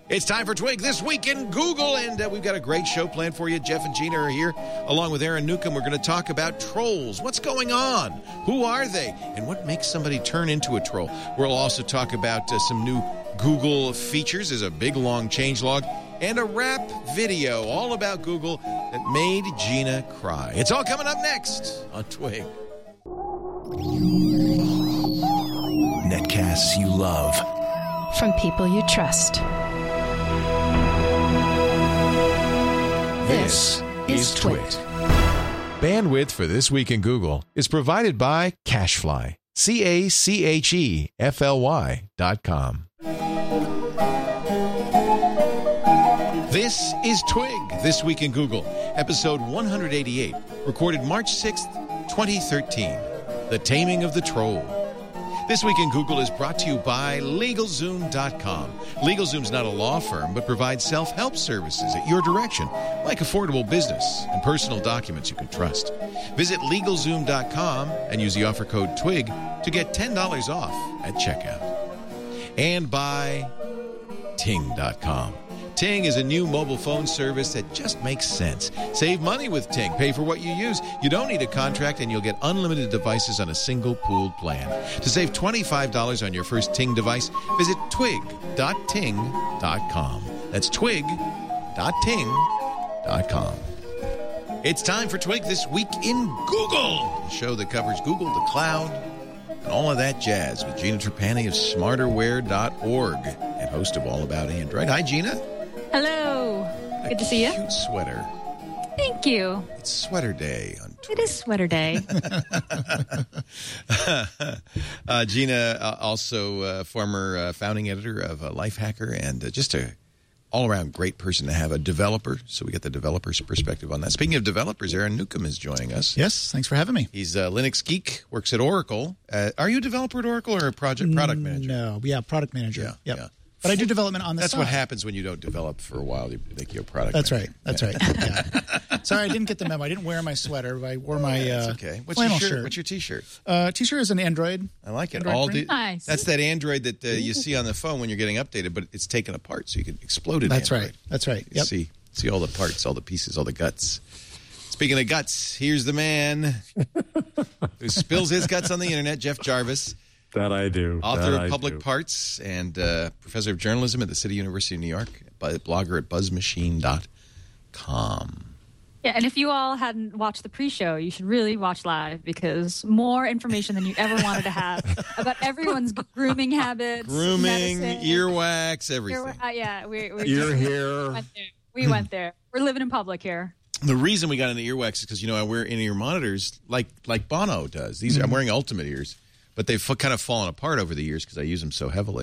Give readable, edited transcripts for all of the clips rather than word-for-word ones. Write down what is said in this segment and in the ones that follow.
It's time for Twig This Week in Google, and we've got a great show planned for you. Jeff and Gina are here, along with Aaron Newcomb. We're going to talk about trolls. What's going on? Who are they? And what makes somebody turn into a troll? We'll also talk about some new Google features. There's a big, long changelog and a rap video all about Google that made Gina cry. It's all coming up next on Twig. Netcasts you love. From people you trust. This is Twit. Bandwidth for This Week in Google is provided by CacheFly. CacheFly.com. This is Twig, This Week in Google, episode 188, recorded March 6th, 2013, The Taming of the Troll. This Week in Google is brought to you by LegalZoom.com. LegalZoom's not a law firm, but provides self-help services at your direction, like affordable business and personal documents you can trust. Visit LegalZoom.com and use the offer code TWIG to get $10 off at checkout. And by Ting.com. Ting is a new mobile phone service that just makes sense. Save money with Ting. Pay for what you use. You don't need a contract, and you'll get unlimited devices on a single pooled plan. To save $25 on your first Ting device, visit twig.ting.com. That's twig.ting.com. It's time for Twig This Week in Google, the show that covers Google, the cloud, and all of that jazz with Gina Trapani of smarterware.org and host of All About Android. Hi, Gina. Hello. Good to see you. Cute sweater. Thank you. It's sweater day on Twitter. It is sweater day. Gina, also former founding editor of Lifehacker, and just a all-around great person to have, a developer. So we get the developer's perspective on that. Speaking of developers, Aaron Newcomb is joining us. Yes, thanks for having me. He's a Linux geek, works at Oracle. Are you a developer at Oracle or a product manager? No, product manager. Yeah, yep. yeah. But I do development on the That's side. what happens when you don't develop for a while. You make you a product That's manager. right. That's right. Yeah. Sorry, I didn't get the memo. I didn't wear my sweater. I wore my okay. What's flannel your shirt? shirt. What's your T-shirt? T-shirt is an Android. I like it. Android print? Nice. That's that Android that you see on the phone when you're getting updated, but it's taken apart, so you can explode it. That's Android. right. That's right. You Yep. see all the parts, all the pieces, all the guts. Speaking of guts, here's the man who spills his guts on the internet, Jeff Jarvis. That I do. Author of Public Parts and professor of journalism at the City University of New York, blogger at buzzmachine.com. Yeah, and if you all hadn't watched the pre-show, you should really watch live, because more information than you ever wanted to have about everyone's grooming habits, Grooming, medicine, earwax, everything. Ear hair. We went there. We're living in public here. The reason we got into earwax is because, I wear in-ear monitors like Bono does. I'm wearing Ultimate ears. But they've kind of fallen apart over the years because I use them so heavily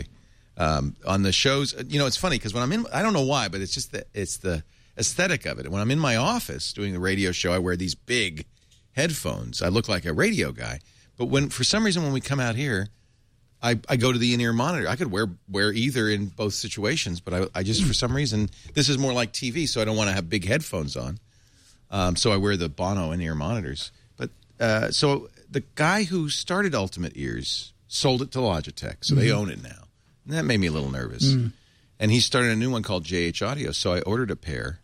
on the shows. It's funny because when I'm in, I don't know why, but it's just it's the aesthetic of it. When I'm in my office doing the radio show, I wear these big headphones. I look like a radio guy. But for some reason, when we come out here, I go to the in-ear monitor. I could wear either in both situations, but I just, for some reason, this is more like TV, so I don't want to have big headphones on. So I wear the Bono in-ear monitors. But so the guy who started Ultimate Ears sold it to Logitech, so they own it now. And that made me a little nervous. And he started a new one called JH Audio, so I ordered a pair.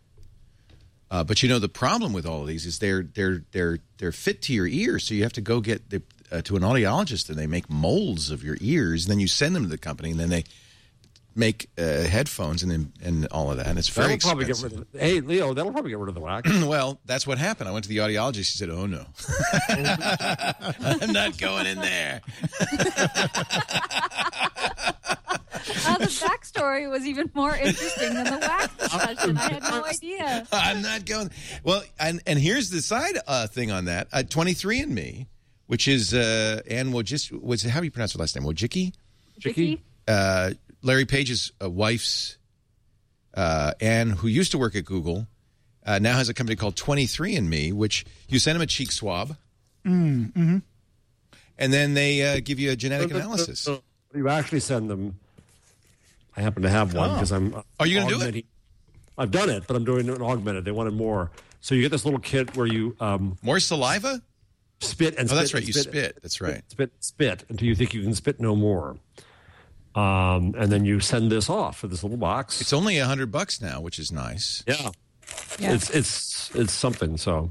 But the problem with all of these is they're fit to your ears, so you have to go get to an audiologist, and they make molds of your ears, and then you send them to the company, and then they make headphones and all of that, and it's very expensive. Hey, Leo, that'll probably get rid of the wax. Well, that's what happened. I went to the audiologist. He said, "Oh no, I'm not going in there." The backstory was even more interesting than the wax discussion. I had no idea. I'm not going. Well, and here's the side thing on that. 23andMe, which is Ann Wojcicki. How do you pronounce her last name? Wojcicki? Larry Page's wife's Ann, who used to work at Google, now has a company called 23andMe, which you send them a cheek swab, and then they give you a genetic analysis. You actually send them. I happen to have one because I'm. Are you going to do it? I've done it, but I'm doing it augmented. They wanted more, so you get this little kit where you more saliva, spit and. Oh, that's right. You spit. That's right. Spit until you think you can spit no more. And then you send this off for this little box. It's only $100 now, which is nice. Yeah. Yeah. It's something. So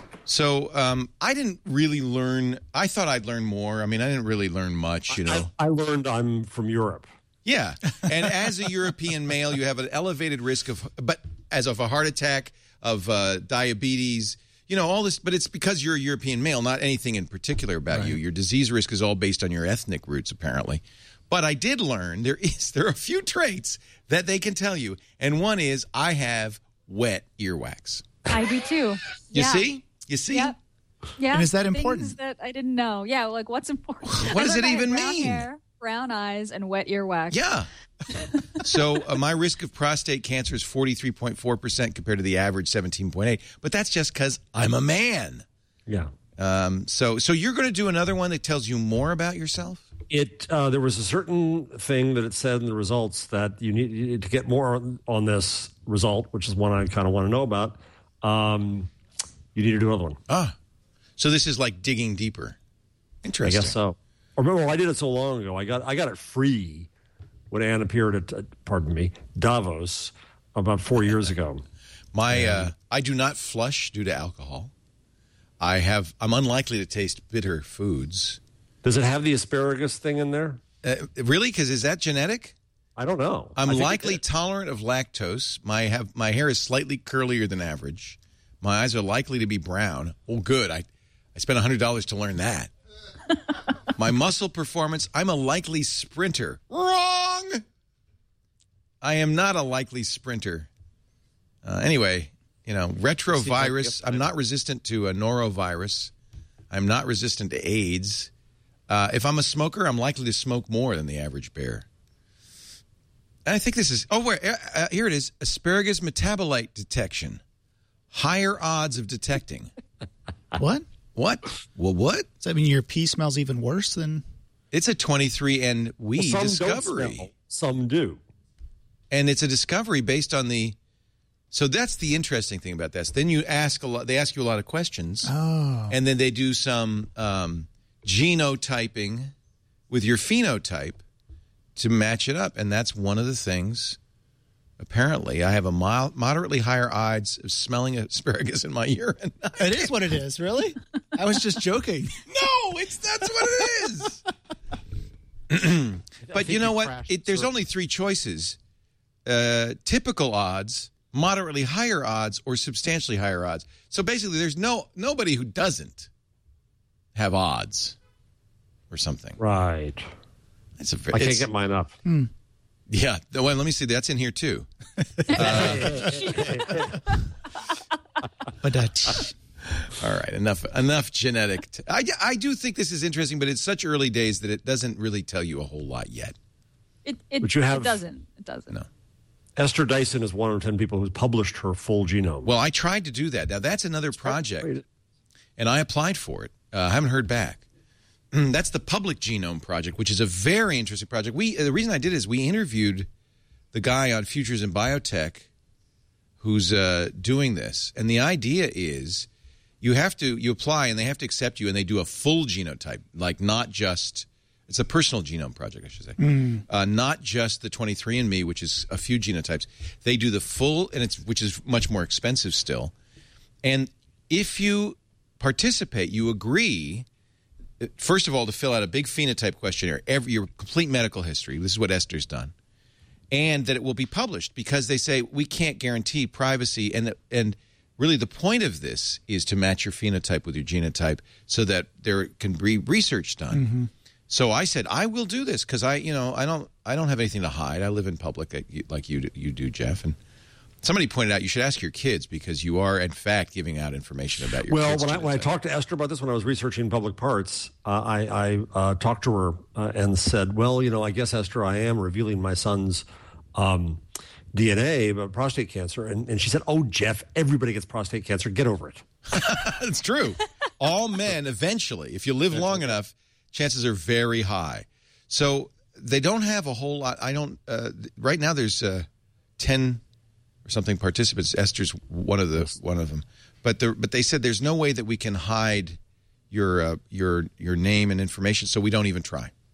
I didn't really learn. I thought I'd learn more. I mean, I didn't really learn much, you know. I learned I'm from Europe. Yeah. And as a European male, you have an elevated risk of a heart attack, of diabetes, you know, all this. But it's because you're a European male, not anything in particular about you. Your disease risk is all based on your ethnic roots, apparently. But I did learn there are a few traits that they can tell you. And one is I have wet earwax. I do too. You see? You see? Yep. Yeah. And is that things important? that I didn't know. Yeah, like what's important? What does it even brown mean? Hair, brown eyes, and wet earwax. Yeah. So my risk of prostate cancer is 43.4% compared to the average 17.8. But that's just because I'm a man. Yeah. So you're going to do another one that tells you more about yourself? There was a certain thing that it said in the results that you need to get more on this result, which is one I kind of want to know about. You need to do another one. Ah. So this is like digging deeper. Interesting. I guess so. Or remember, I did it so long ago. I got it free when Anne appeared at Davos about 4 years ago. I do not flush due to alcohol. I'm unlikely to taste bitter foods. Does it have the asparagus thing in there? Really? Because is that genetic? I don't know. I'm likely tolerant of lactose. My hair is slightly curlier than average. My eyes are likely to be brown. Oh, good. I spent $100 to learn that. My muscle performance, I'm a likely sprinter. Wrong! I am not a likely sprinter. Anyway, you know, retrovirus. I'm not resistant to a norovirus. I'm not resistant to AIDS. If I'm a smoker, I'm likely to smoke more than the average bear. And I think this is, here it is, asparagus metabolite detection. Higher odds of detecting. What? What? Well, what? Does that mean your pee smells even worse than? It's a 23andMe some discovery. Don't smell. Some do. And it's a discovery based on so that's the interesting thing about this. Then they ask you a lot of questions. Oh. And then they do some genotyping with your phenotype to match it up. And that's one of the things. Apparently, I have a moderately higher odds of smelling asparagus in my urine. It is what it is, really? I was just joking. No, that's what it is. But you know what? There's only three choices. Typical odds, moderately higher odds, or substantially higher odds. So basically, there's nobody who doesn't have odds or something. Right. I can't get mine up. Yeah. Well, let me see. That's in here, too. All right. Enough genetic. I do think this is interesting, but it's such early days that it doesn't really tell you a whole lot yet. It doesn't. It doesn't. No. Esther Dyson is one of 10 people who's published her full genome. Well, I tried to do that. Now, that's another project, and I applied for it. I haven't heard back. That's the Public Genome Project, which is a very interesting project. The reason I did it is we interviewed the guy on Futures in Biotech who's doing this. And the idea is you apply and they have to accept you and they do a full genotype, like not just, it's a personal genome project, I should say. Not just the 23andMe, which is a few genotypes. They do the full, which is much more expensive still. And if you participate, you agree, first of all, to fill out a big phenotype questionnaire, your complete medical history. This is what Esther's done. And that it will be published because they say we can't guarantee privacy. And really the point of this is to match your phenotype with your genotype so that there can be research done. Mm-hmm. So I said, I will do this because I don't have anything to hide. I live in public like you do, Jeff. And somebody pointed out you should ask your kids because you are, in fact, giving out information about your kids. Well, when I talked to Esther about this when I was researching public parts, I talked to her and said, well, I guess, Esther, I am revealing my son's DNA about prostate cancer. And she said, oh, Jeff, everybody gets prostate cancer. Get over it. It's true. All men, eventually, if you live long enough, chances are very high. So they don't have a whole lot. Right now there's 10 or something participants. Esther's one of them, but they said there's no way that we can hide your name and information, so we don't even try.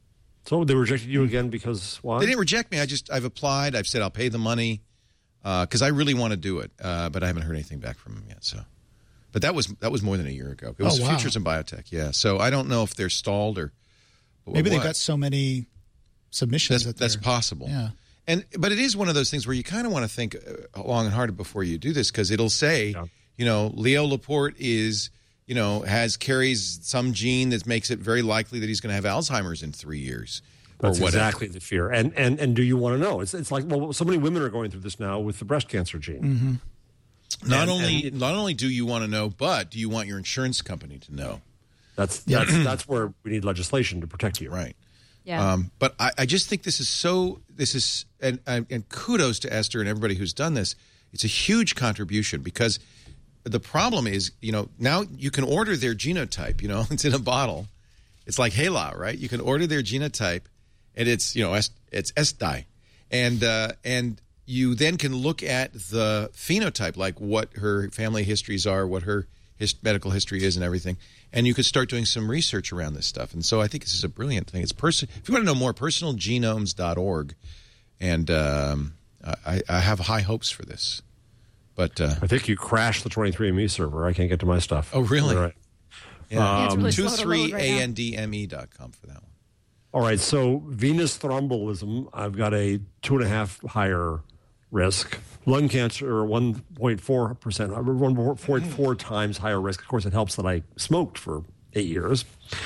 So they rejected you again because why? They didn't reject me. I've applied. I've said I'll pay the money because I really want to do it, but I haven't heard anything back from them yet. So, but that was more than a year ago. It was wow. Futures in Biotech. Yeah. So I don't know if they're stalled or Maybe what. they've got so many submissions. That's possible. Yeah. But it is one of those things where you kind of want to think long and hard before you do this because it'll say, Leo Laporte carries some gene that makes it very likely that he's going to have Alzheimer's in 3 years. That's or whatever. exactly the fear. And do you want to know? It's like, well, so many women are going through this now with the breast cancer gene. Mm-hmm. Not only do you want to know, but do you want your insurance company to know? That's where we need legislation to protect you. Right. Yeah. But I just think this is and kudos to Esther and everybody who's done this. It's a huge contribution because the problem is, now you can order their genotype, it's in a bottle. It's like HeLa, right? You can order their genotype and it's SDI. And you then can look at the phenotype, like what her family histories are, what her medical history is and everything. And you could start doing some research around this stuff. And so I think this is a brilliant thing. If you want to know more, personalgenomes.org. And I have high hopes for this. But I think you crashed the 23andMe server. I can't get to my stuff. Oh, really? All right. Yeah. It's really slow to load right now. 23andme.com for that one. All right. So venous thromboembolism, I've got a 2.5 higher risk. Lung cancer, 1.4%, 1.4 times higher risk. Of course, it helps that I smoked for 8 years.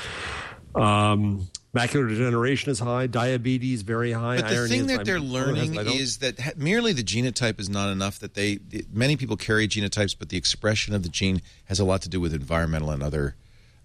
Macular degeneration is high. Diabetes, very high. But the thing that they're learning is that merely the genotype is not enough. That many people carry genotypes, but the expression of the gene has a lot to do with environmental and other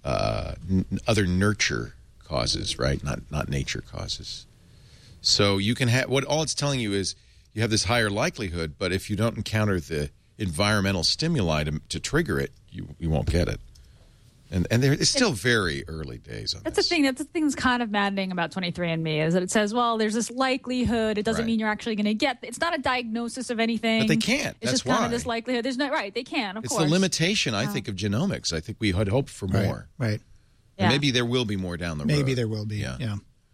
nurture causes, right? Not nature causes. So you can have all it's telling you is you have this higher likelihood, but if you don't encounter the environmental stimuli to trigger it, you won't get it. And it's still very early days on That's this. the thing. That's the thing that's kind of maddening about 23andMe is that it says, well, there's this likelihood. It doesn't mean you're actually going to get. It's not a diagnosis of anything. But they can't. It's That's just kind why. of this likelihood. There's no right. They can. Of It's course. the limitation, I think, of genomics. I think we had hoped for more. Right. And maybe there will be more down the road. Maybe there will be. Yeah.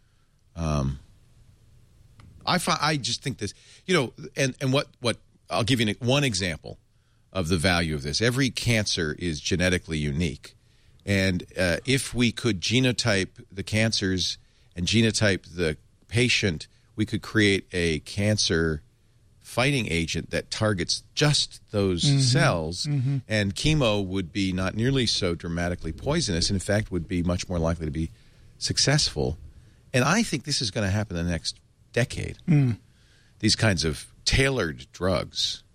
I just think this, and what I'll give you one example of the value of this. Every cancer is genetically unique. And if we could genotype the cancers and genotype the patient, we could create a cancer fighting agent that targets just those cells. Mm-hmm. And chemo would be not nearly so dramatically poisonous. And in fact, would be much more likely to be successful. And I think this is going to happen in the next decade. These kinds of tailored drugs.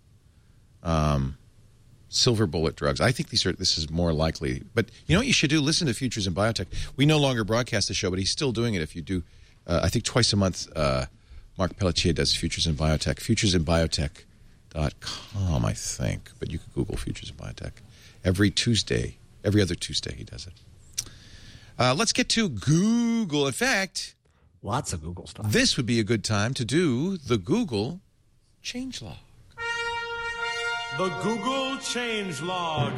Silver bullet drugs. I think this is more likely. But you know what you should do? Listen to Futures in Biotech. We no longer broadcast the show, but he's still doing it if you do. I think twice a month, Mark Pelletier does Futures in Biotech. FuturesInBiotech.com, I think. But you can Google Futures in Biotech. Every other Tuesday he does it. Let's get to Google. In fact, lots of Google stuff. This would be a good time to do the Google changelog. The Google changelog.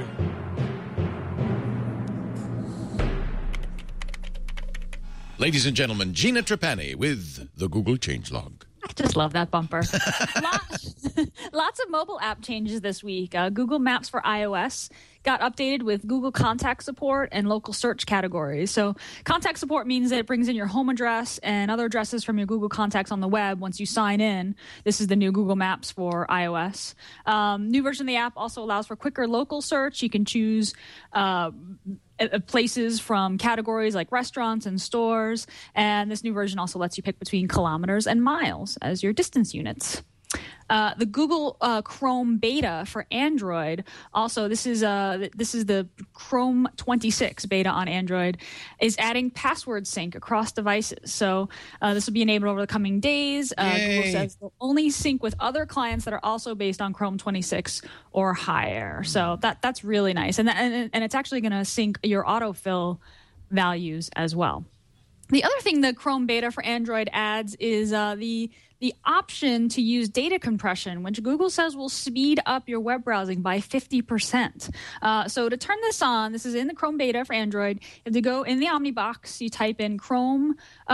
Ladies and gentlemen, Gina Trapani with the Google changelog. I just love that bumper. Lots of mobile app changes this week. Google Maps for iOS got updated with Google Contact Support and local search categories. So contact support means that it brings in your home address and other addresses from your Google contacts on the web once you sign in. This is the new Google Maps for iOS. New version of the app also allows for quicker local search. You can choose places from categories like restaurants and stores. And this new version also lets you pick between kilometers and miles as your distance units. The Google Chrome beta for Android. Also, this is the Chrome 26 beta on Android, is adding password sync across devices. So this will be enabled over the coming days. Google says they'll only sync with other clients that are also based on Chrome 26 or higher. So that's really nice, and it's actually going to sync your autofill values as well. The other thing the Chrome beta for Android adds is the the option to use data compression, which Google says will speed up your web browsing by 50%. So to turn this on, this is in the Chrome beta for Android. You have to go in the Omnibox, you type in Chrome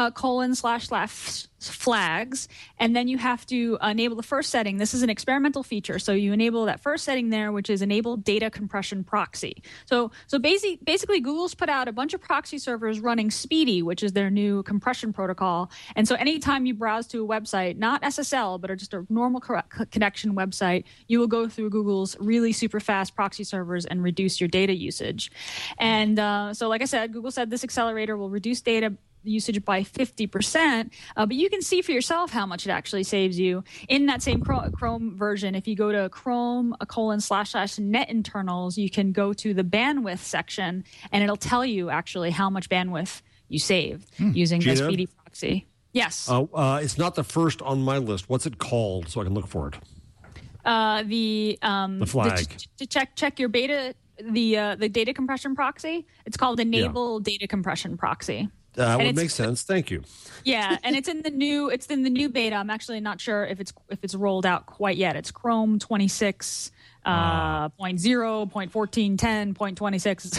//flags, and then you have to enable the first setting. This is an experimental feature. So you enable that first setting there, which is enable data compression proxy. So basically Google's put out a bunch of proxy servers running Speedy, which is their new compression protocol. And so anytime you browse to a website, not SSL, but just a normal connection website, you will go through Google's really super fast proxy servers and reduce your data usage. And so like I said, Google said this accelerator will reduce data usage by 50%, but you can see for yourself how much it actually saves you. In that same Chrome version, if you go to Chrome://net internals, you can go to the bandwidth section, and it'll tell you actually how much bandwidth you saved using the Speedy proxy. Yes. It's not the first on my list. What's it called so I can look for it? The flag. To check your beta, the data compression proxy. It's called Enable Data Compression Proxy. That would make sense. Thank you. Yeah, and it's in the new beta. I'm actually not sure if it's rolled out quite yet. It's Chrome 26. 0.0, 0.14, 10, 0.26.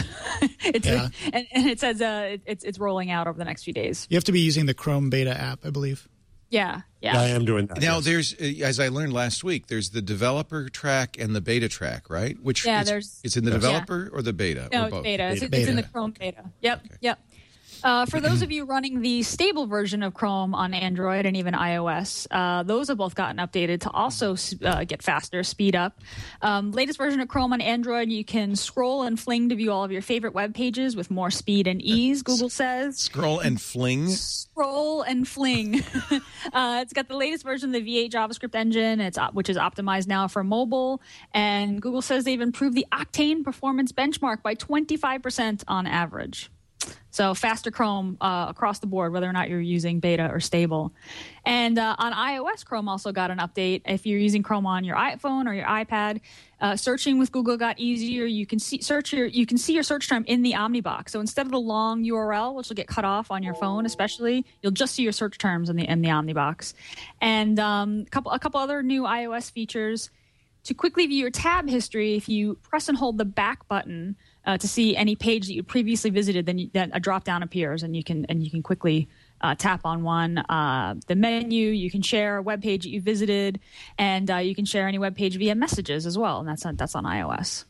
And it says it's rolling out over the next few days. You have to be using the Chrome beta app, I believe. Yeah. I am doing that. Now, there's, as I learned last week, there's the developer track and the beta track, right? Which it's in the developer or the beta? No, or both? beta. It's in the Chrome beta. Yep. Okay. Yep. For those of you running the stable version of Chrome on Android and even iOS, those have both gotten updated to also get faster, speed up. Latest version of Chrome on Android, you can scroll and fling to view all of your favorite web pages with more speed and ease, Google says. Scroll and fling? Scroll and fling. It's got the latest version of the V8 JavaScript engine, which is optimized now for mobile. And Google says they've improved the Octane performance benchmark by 25% on average. So faster Chrome across the board, whether or not you're using beta or stable. And on iOS, Chrome also got an update. If you're using Chrome on your iPhone or your iPad, searching with Google got easier. You can see your search term in the Omnibox. So instead of the long URL, which will get cut off on your phone, especially, you'll just see your search terms in the Omnibox. And a couple other new iOS features. To quickly view your tab history, if you press and hold the back button to see any page that you previously visited, then a drop down appears, and you can quickly tap on one. The menu, you can share a web page that you visited, and you can share any web page via messages as well, and that's on iOS.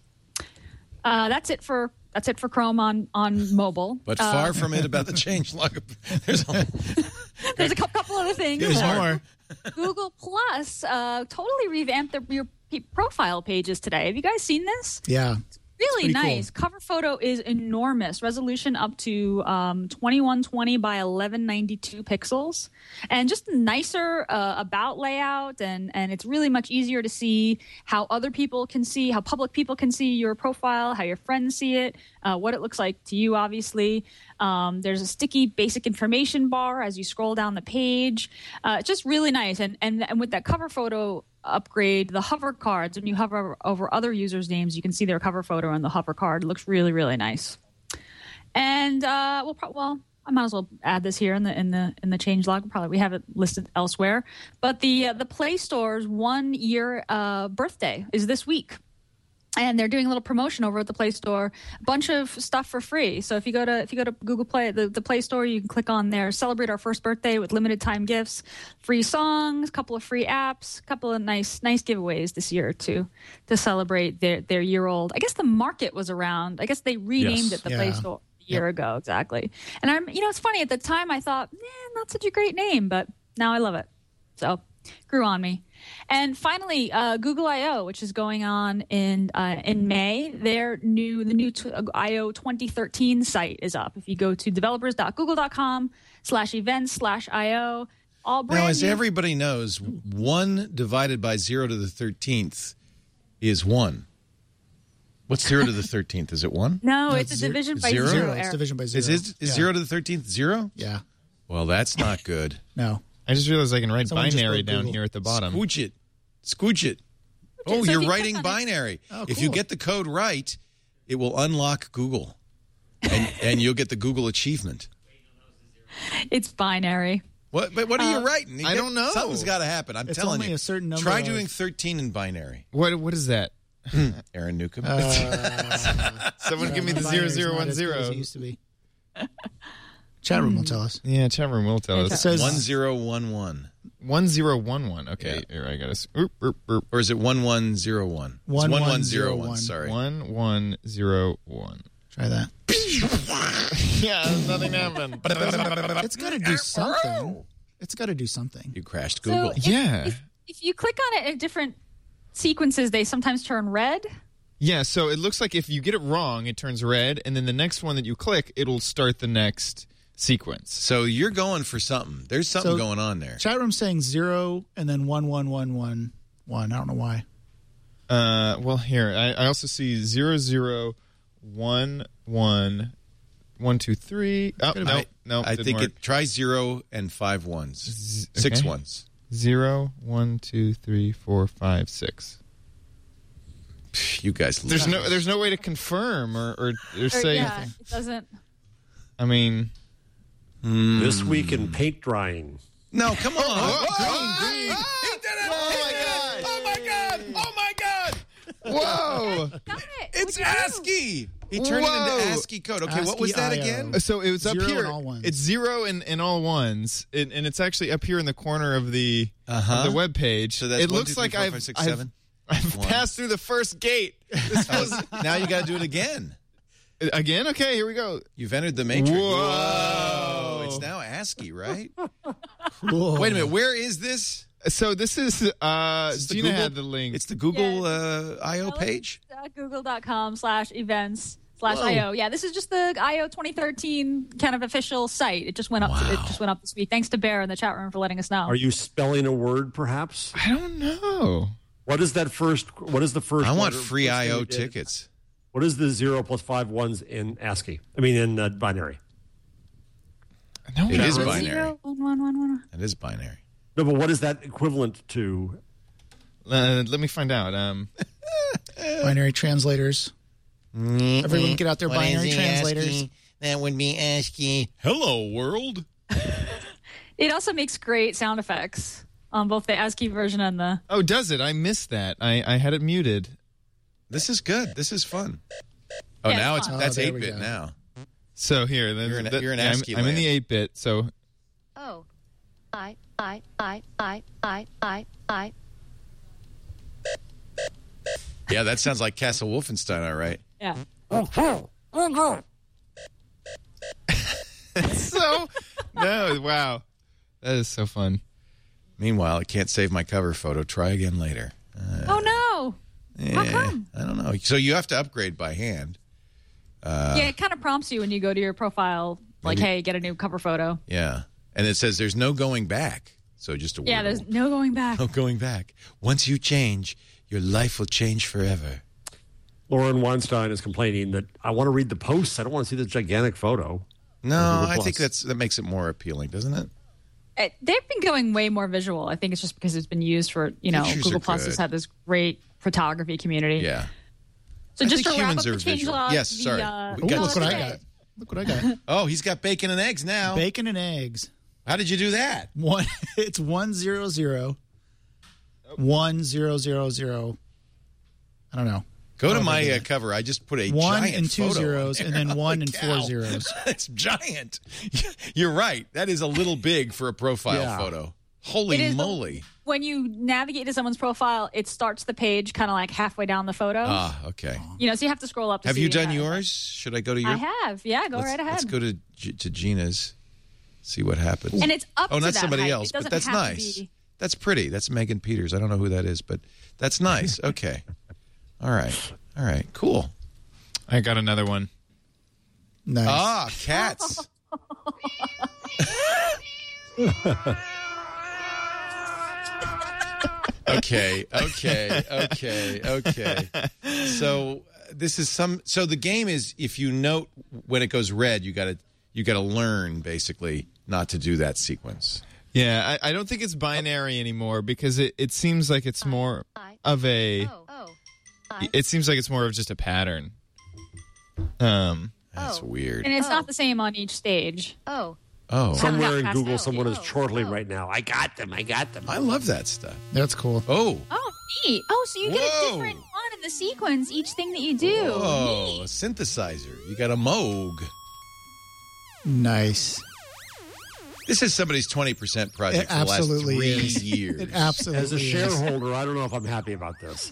That's it for Chrome on mobable. But far from it about the changelog. There's a couple other things. There's more. Google Plus totally revamped your profile pages today. Have you guys seen this? Yeah. Really nice. Cool. Cover photo is enormous. Resolution up to 2120 by 1192 pixels. And just nicer about layout. And it's really much easier to see how other people can see, how public people can see your profile, how your friends see it, what it looks like to you, obviously. There's a sticky basic information bar as you scroll down the page. It's just really nice. And with that cover photo upgrade, the hover cards, when you hover over other users' names, you can see their cover photo on the hover card. It looks really, really nice. And I might as well add this here in the changelog. Probably we have it listed elsewhere. But the Play Store's 1 year birthday is this week. And they're doing a little promotion over at the Play Store, a bunch of stuff for free. So if you go to Google Play, the Play Store, you can click on there, celebrate our first birthday with limited time gifts, free songs, a couple of free apps, a couple of nice giveaways this year to celebrate their year old. I guess the market was around. I guess they renamed it the Play Store a year ago, exactly. And it's funny, at the time I thought, not such a great name, but now I love it. So grew on me. And finally, Google I/O, which is going on in May, the new I/O 2013 site is up. If you go to developers.google.com/events/IO, all brand new. Now, as everybody knows, 1 divided by 0 to the 13th is 1. What's 0 to the 13th? Is it 1? No, it's a division by 0. It's division by 0. Is 0 to the 13th 0? Yeah. Well, that's not good. No. I just realized I can write Someone binary just wrote down Google. here at the bottom. Scooch it. Oh, So you're if you writing click on it- binary. Oh, If you cool. get the code right, it will unlock Google, and you'll get the Google achievement. It's binary. What? But what are you writing? I don't know. Something's got to happen. I'm It's telling only you. a certain number Try of- doing 13 in binary. What is that? Aaron Newcomb. Someone give me the Binary is not as good as it 0010. used to be. Chat room will tell us. Yeah, chat room will tell It us. says 1011. 1011. Okay, here I got us. Or is it 1101? It's 1101. Sorry. 1101. Try that. Yeah, nothing happened. It's got to do something. It's got to do something. You crashed So Google. Yeah. if you click on it in different sequences, they sometimes turn red. Yeah, so it looks like if you get it wrong, it turns red, and then the next one that you click, it'll start the next sequence. So you're going for something. There's something So- going on there. Chat room saying 0 and then 1111. I don't know why. Well, here, I also see 0011 123. Oh, no. I didn't think work. try 0 and 5 ones. 6 okay. ones. 0, 1, 2, 3, 4, 5, 6. You guys. There's no way to confirm or say yeah, anything. it doesn't. I mean, This week in paint drying. No, come on. green. He did it. Oh, my God. Oh my God. Oh my God. whoa! Got it. It's What'd you do? ASCII. He turned it Whoa. into ASCII code. Okay, what was that ASCII again? IO. So it was up 0 here. and all ones. It's 0 and all ones, and it's actually up here in the corner of the web page. So that's it 1, looks 2, 3, like 4, 5, I've 6, 7. I've One. passed through the first gate. This was Now you got to do it again. again. Okay, here we go. You've entered the matrix. Whoa. It's now ASCII, right? Whoa. Wait a minute. Where is this? So this is Is this the Gina Google- had the link. It's the Google IO page. Google.com/events/IO. Yeah, this is just the IO 2013 kind of official site. It just went up. It just went up this week. Thanks to Bear in the chat room for letting us know. Are you spelling a word, perhaps? I don't know. What is that first? What is the first? I want letter- free first thing IO you did? tickets. What is the 0 plus 5 ones in ASCII? I mean, in binary. No, It is no. binary. 0, 1, 1, 1, 1. It is binary. No, but what is that equivalent to? Let me find out. Binary translators. Everyone get out their binary translators. That would be ASCII. Hello, world. It also makes great sound effects on both the ASCII version and the. Oh, does it? I missed that. I had it muted. This is good. This is fun. Oh, Yeah, now it's it's fun. that's there we 8-bit go. now. So here, You're in I'm ASCII in the land. 8-bit. So Oh. I. Yeah, that sounds like Castle Wolfenstein, all right. Yeah. so no, wow, that is so fun. Meanwhile, I can't save my cover photo. Try again later. Oh no. How come? I don't know. So you have to upgrade by hand. Yeah, it kind of prompts you when you go to your profile, like, Maybe- "Hey, get a new cover photo." Yeah. And it says there's no going back. So just a Yeah, word. there's no going back. no going back. Once you change, your life will change forever. Lauren Weinstein is complaining that I want to read the posts. I don't want to see this gigantic photo. No, Google I think Plus. that makes it more appealing, doesn't it? They've been going way more visual. I think it's just because it's been used for, Pictures Google are Plus has good. had this great photography community. Yeah. So I just think to wrap humans up are the change visual. log. Yes, sorry. We got Look what I okay. got. Look what I got. Oh, he's got bacon and eggs now. Bacon and eggs. How did you do that? It's 100 1000. I don't know. Go to Oh, my yeah. cover. I just put a 1 giant and 2 photo zeros, on and there. then 1 and Holy 4 cow. zeros. It's giant. You're right. That is a little big for a profile Yeah. photo. It Holy is moly. When you navigate to someone's profile, it starts the page kind of like halfway down the photo. Ah, okay. So you have to scroll up to Have see you the done entire yours? Should I go to your? I have. Yeah, go right ahead. Let's go to Gina's. See what happens. And it's up Oh, to not that somebody height. else, It but doesn't that's have to nice. be- That's pretty. That's Megan Peters. I don't know who that is, but that's nice. Okay. All right. All right. Cool. I got another one. Nice. Ah, cats. Okay. So this is so the game is if you note when it goes red, you gotta learn basically not to do that sequence. Yeah, I don't think it's binary anymore because it seems like it's more of a. It seems like it's more of just a pattern. That's weird. And it's not the same on each stage. Oh. Oh, Somewhere in Passed Google, out. someone is chortling right now. I got them. I love that stuff. That's cool. Oh, Oh, neat. Oh, so you get a Whoa. different one in the sequence, each thing that you do. oh, a Neat. synthesizer. You got a Moog. Nice. This is somebody's 20% project It for the last absolutely 3 is. years. It absolutely As a is. shareholder, I don't know if I'm happy about this.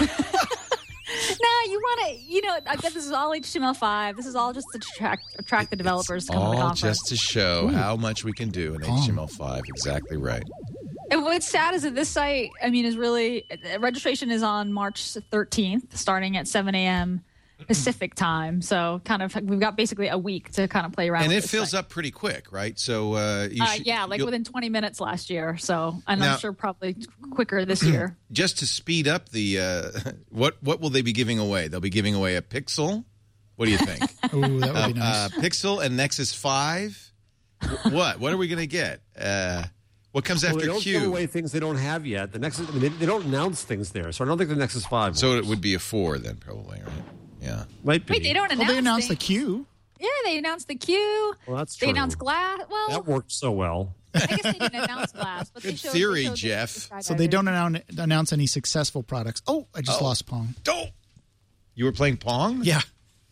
No, you want to, I bet this is all HTML5. This is all just to attract the developers to come to the All conference. just to show how much we can do in HTML5. Exactly right. And what's sad is that this site, is really, registration is on March 13th, starting at 7 a.m. Pacific time. So we've got basically a week to kind of play around And with it this fills site. up pretty quick, right? So you'll- within 20 minutes last year. So, and Now- I'm sure probably quicker this year. just to speed up the what will they be giving away? They'll be giving away a Pixel. What do you think? Ooh, that would be nice. Pixel and Nexus 5. What are we going to get? What comes Well, after they don't give Q? away things they don't have yet. The Nexus, they don't announce things there, so I don't think the Nexus 5 So it works. would be a 4 then, probably, right? Yeah. Might be. Wait, they don't Well, announce they announced the things. Q. Yeah, they announced the Q. Well, that's They true. announced Glass. Well, That worked so well. I guess they didn't announce Glass, but they Good showed theory, they showed Jeff. the So they don't skydiving. announce any successful products. Oh, I just lost Pong. Don't. You were playing Pong? Yeah,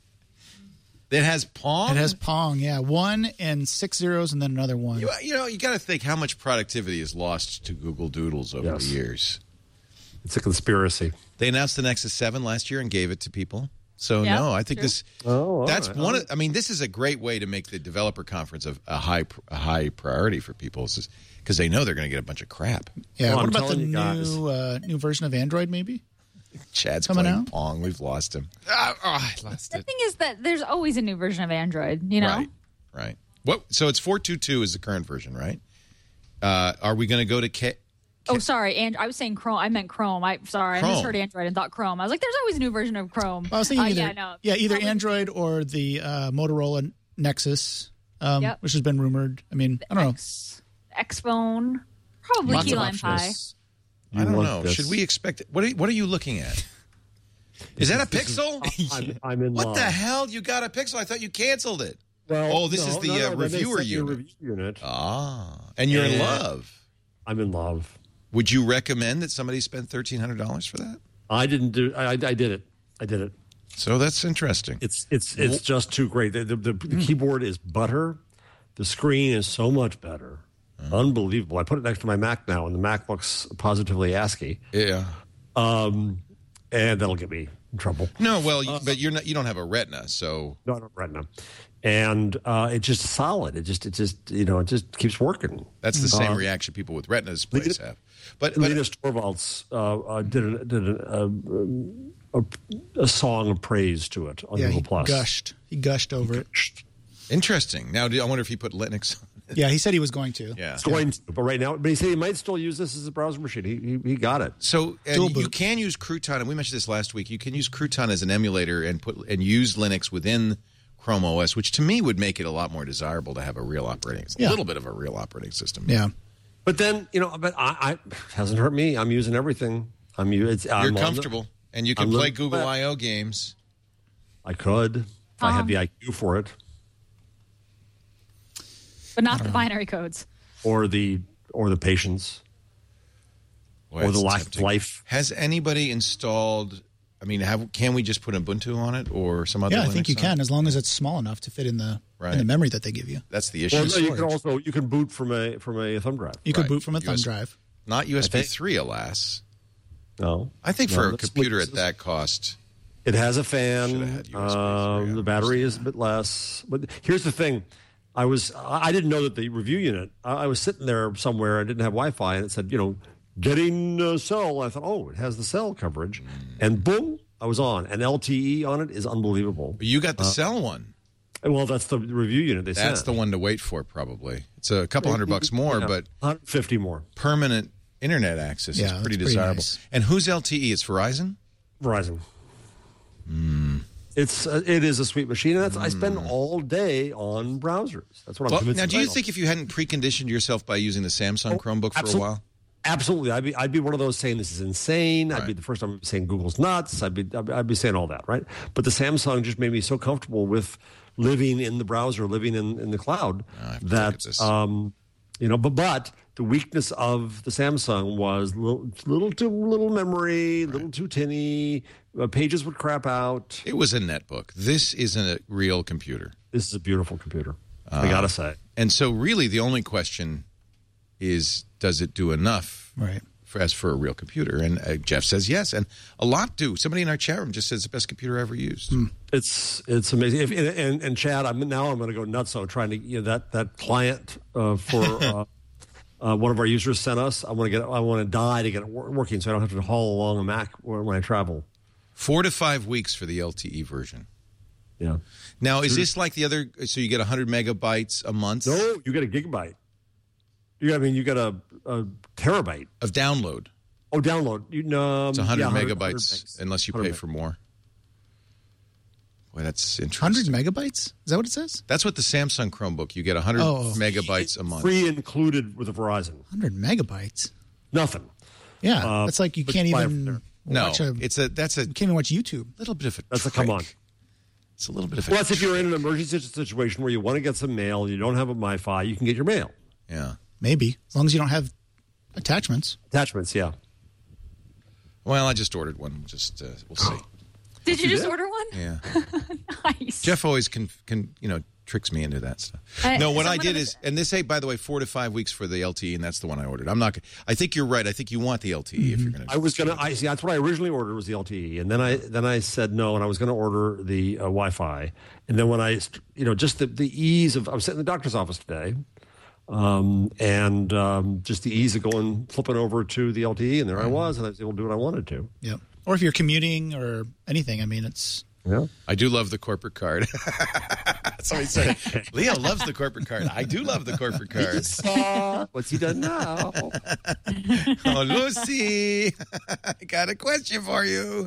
It has Pong? it has Pong. Yeah, 1 and 6 zeros and then another 1. You got to think how much productivity is lost to Google Doodles over Yes. the years. It's a conspiracy. They announced the Nexus 7 last year and gave it to people. So Yeah, no, I think true. this. Oh, all that's right. one. This is a great way to make the developer conference a high priority for people, because they know they're going to get a bunch of crap. Yeah, Well, what I'm about the telling you guys. new version of Android? Maybe. Chad's Coming playing out? Pong. We've lost him. I lost The it. thing is that there's always a new version of Android, you know? Right. What? So it's 4.2.2 is the current version, right? Are we going to go to K? Oh, sorry. And I was saying Chrome. I meant Chrome. I Chrome. misheard Android and thought Chrome. I was like, there's always a new version of Chrome. Well, I was thinking either Probably- Android or the Motorola Nexus, Yep. which has been rumored. I don't know. X phone. Probably Lots Key of Lime Pie. options. I don't want know. this. Should we expect? What are you looking at? Is that a Pixel? I'm in What love. the hell? You got a Pixel? I thought you canceled it. Well, this is the they reviewer sent me a unit. review unit. And you're in And- love. I'm in love. Would you recommend that somebody spend $1,300 for that? I didn't do. I did it. I did it. So that's interesting. It's just too great. The keyboard is butter. The screen is so much better. Unbelievable. I put it next to my Mac now, and the Mac looks positively ASCII. Yeah. And that'll get me in trouble. No, well, but you're not. You don't have a Retina, so No, I don't Retina. And it's just solid. It just it just keeps working. that's the same reaction people with Retinas plays have. But Linus Torvalds did a song of praise to it on Yeah, Google he Plus. gushed. He gushed over it. interesting. Now, I wonder if he put Linux on it. Yeah, he said he was going to. Yeah. It's going to, but right now, but he said he might still use this as a browser machine. He got it. So Dual and you boot. can use Crouton, and we mentioned this last week. You can use Crouton as an emulator and use Linux within Chrome OS, which to me would make it a lot more desirable to have a real operating, a Yeah. little bit of a real operating system. Yeah. But then but I hasn't hurt me. I'm using everything. I'm You're on the- comfortable, and you can I'm play living Google that. I/O games. I could if I had the IQ for it, But not the binary codes. or the patience, Boy, or the it's lack tempting. of life. Has anybody installed? I mean, can we just put Ubuntu on it or some other? Yeah, I think Linux you on it? can, as long as it's small enough to fit in the memory that they give you. That's the issue. Well, no, you storage. can boot from a thumb drive. You could Right. boot from a thumb US drive. Not USB think- 3, alas. No, I think No, for a that's- computer at that cost, It has a Should've fan. had USB 3, The battery is a bit less. But here's the thing. I didn't know that the review unit, I was sitting there somewhere, I didn't have Wi-Fi, and it said, getting cell. I thought, oh, it has the cell coverage. And boom, I was on. And LTE on it is unbelievable. but you got the cell one. Well, that's the review unit they sent. That's the one to wait for, probably. It's a couple $100 more, Yeah, but 150 more. permanent internet access Yeah, is that's pretty pretty desirable. nice. And who's LTE? It's Verizon? Verizon. It is a sweet machine, and I spend all day on browsers. That's what I'm Well, convinced. now, do you of. think if you hadn't preconditioned yourself by using the Samsung Chromebook for a while? Absolutely, I'd be one of those saying this is insane. I'd be the first time saying Google's nuts. I'd be saying all that, right? But the Samsung just made me so comfortable with living in the browser, living in the cloud. I have to look at this. But the weakness of the Samsung was little memory, little too tinny. Pages would crap out. It was a netbook. This isn't a real computer. This is a beautiful computer. I gotta say. And so, really, the only question is, does it do enough? Right. As for a real computer, and Jeff says yes, and a lot do. Somebody in our chat room just says the best computer ever used. It's amazing. And Chad, I'm going to go nutso trying to that client for one of our users sent us. I want to die to get it working, so I don't have to haul along a Mac when I travel. 4 to 5 weeks for the LTE version. Yeah. Now, is this like the other? So you get 100 megabytes a month? No, you get a gigabyte. You get a terabyte of download. Oh, download. It's 100 megabytes 100 unless you pay for more. Boy, that's interesting. 100 megabytes? Is that what it says? That's what the Samsung Chromebook. You get 100 megabytes a month. Free included with a Verizon. 100 megabytes? Nothing. Yeah, it's like you can't even watch you can't even watch YouTube. A little bit of a That's trick. come on. It's a little bit of a Well, that's if you're in an emergency situation where you want to get some mail, you don't have a Wi-Fi, you can get your mail. Yeah. Maybe, as long as you don't have attachments. Attachments, yeah. Well, I just ordered one. We'll see. Did you just order one? Yeah. Nice. Jeff always can tricks me into that stuff. No, what I did is, and this, by the way, 4 to 5 weeks for the LTE, and that's the one I ordered. I think you're right. I think you want the LTE if you're going to. See, that's what I originally ordered was the LTE, and then I said no, and I was going to order the Wi-Fi, and then when I, just the ease of, I was sitting in the doctor's office today, and just the ease of flipping over to the LTE, and there I was, and I was able to do what I wanted to. Yeah. Or if you're commuting or anything, I mean, it's. Yeah. I do love the corporate card. Somebody said, Leo loves the corporate card. I do love the corporate card. What's he done now? Oh, Lucy, I got a question for you.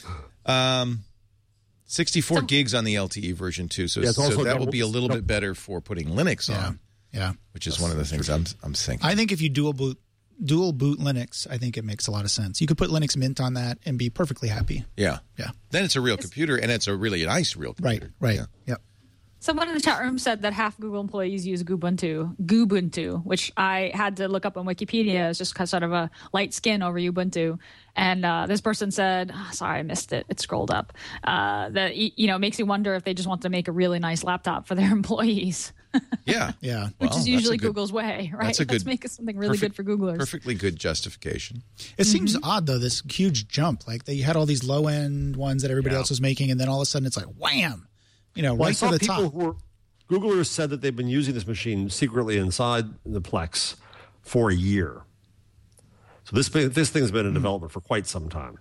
64 gigs on the LTE version too, so that will be a little bit better for putting Linux on. Yeah, which is one of the things I'm thinking. I think if you dual boot Linux, I think it makes a lot of sense. You could put Linux Mint on that and be perfectly happy. Yeah. Yeah. Then it's a real computer, and it's a really nice real computer. Right. Yeah. Yep. Someone in the chat room said that half Google employees use Ubuntu, which I had to look up on Wikipedia. It's just sort of a light skin over Ubuntu. And this person said, sorry, I missed it. It scrolled up. That makes you wonder if they just want to make a really nice laptop for their employees. Yeah. Yeah. Which is usually Google's way, right? Let's make something really good for Googlers. Perfectly good justification. It seems odd, though, this huge jump. Like, you had all these low-end ones that everybody else was making, and then all of a sudden it's like, wham! Right to the top. Googlers said that they've been using this machine secretly inside the Plex for a year. So this thing's been in development for quite some time.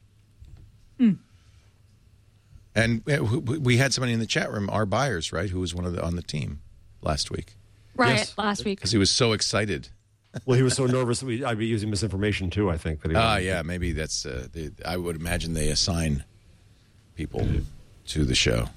And we had somebody in the chat room, our buyers, right, who was on the team last week. Right, last week. Because he was so excited. Well, he was so nervous that I'd be using misinformation too, I think. Yeah, maybe that's, I would imagine they assign people to the show.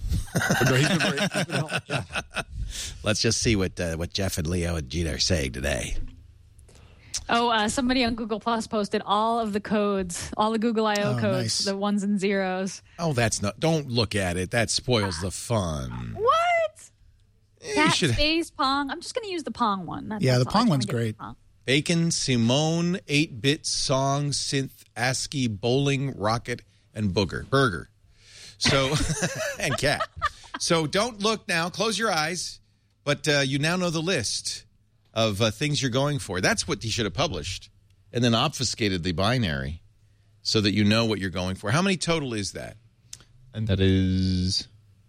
Let's just see what Jeff and Leo and Gina are saying today. Oh, somebody on Google Plus posted all of the codes, all the Google I/O codes, nice. The ones and zeros. Oh, don't look at it. That spoils the fun. What? Cat should- space Pong. I'm just going to use the Pong one. The That's all. Pong I one's wanna get great. Pong. Bacon, Simone, 8-bit, Song, Synth, ASCII, Bowling, Rocket, and Burger. So, and Cat. So don't look now. Close your eyes. But you now know the list of things you're going for. That's what he should have published. And then obfuscated the binary so that you know what you're going for. How many total is that? And that is